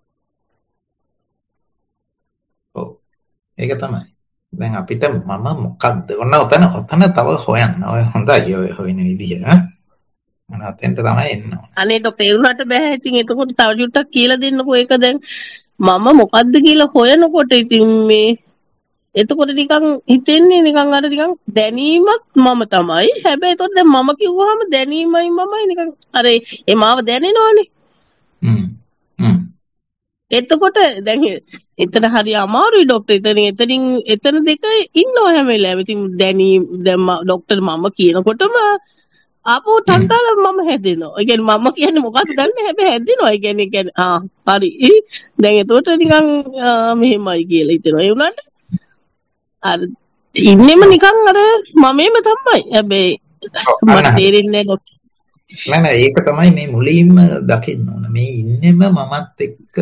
ඔව් ඒක තමයි. දැන් අපිට මම මොකද්ද? ඔන්න ඔතන ඔතන තව හොයන්න. ඔය හොඳයි ඔය හොයන විදිහ. මම අතෙන්ට තමයි එන්න ඕන. අනේ ડોක්ටර් ඒ උනාට බෑ. ඉතින් එතකොට තව ටිකක් කියලා දෙන්නකෝ ඒක දැන් මම මොකද්ද කියලා හොයනකොට ඉතින් මේ එතකොට නිකන් හිතෙන්නේ නිකන් අර නිකන් දැනීමත් මම තමයි. හැබැයි එතකොට දැන් මම කිව්වහම දැනීමයි මමයි නිකන් අර ඒ මාව දැනෙනවනේ. හ්ම් හ්ම් එතකොට දැන් එතන හරි අමාරුයි ડોක්ටර්. එතන එතනින් එතන දෙක ඉන්නව හැම වෙලාවෙම. ඉතින් දැනීම දැන් ડોක්ටර් මම කියනකොටම ආපහු ටන්ටාල මම හැදෙනවා. ඒ කියන්නේ මම කියන්නේ මොකද්ද දන්නේ හැබැයි හැදෙනවා. ඒ කියන්නේ කියන්නේ ආ හරි. දැන් එතකොට නිකන් මෙහෙමයි කියලා හිතෙනවා. ඒ උනාට අර ඉන්නෙම නිකන් අර මමේම තමයි. හැබැයි මට තේරෙන්නේ නැහැ. නෑ නෑ ඒක තමයි මේ මුලින්ම දකින්න ඕන. මේ ඉන්නෙම මමත් එක්ක.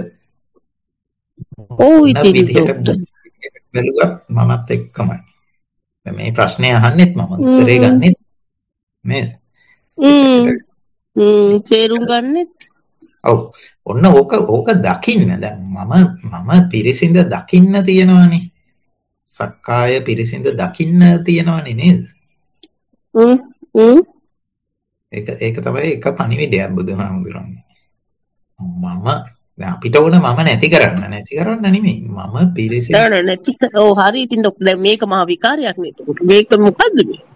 ඔව් ඉතින් බැලුවත් මමත් එක්කමයි. දැන් මේ ප්‍රශ්නේ අහන්නෙත් මම උත්තරේ ගන්නෙත් නේද? හ්ම් හ්ම් තේරුම් ගන්නෙත්. ඔව් ඔන්න ඕක ඕක දකින්න. දැන් මම මම පිරිසිඳ දකින්න තියනවානේ. සක්කාය පිරිසිඳ දකින්න තියනවානේ නේද? හ්ම් හ්ම් ඒක ඒක තමයි එක පණිවිඩයක් බුදුහාමුදුරන්ගේ. මම දැන් අපිට ඕන මම නැති කරන්න නැති කරන්න නෙමෙයි. මම පිරිසිදු නෑ නෑ නැති ඔව් හරි. ඉතින් දැන් මේක මහා විකාරයක් නේ. මේක මොකද්ද මේ?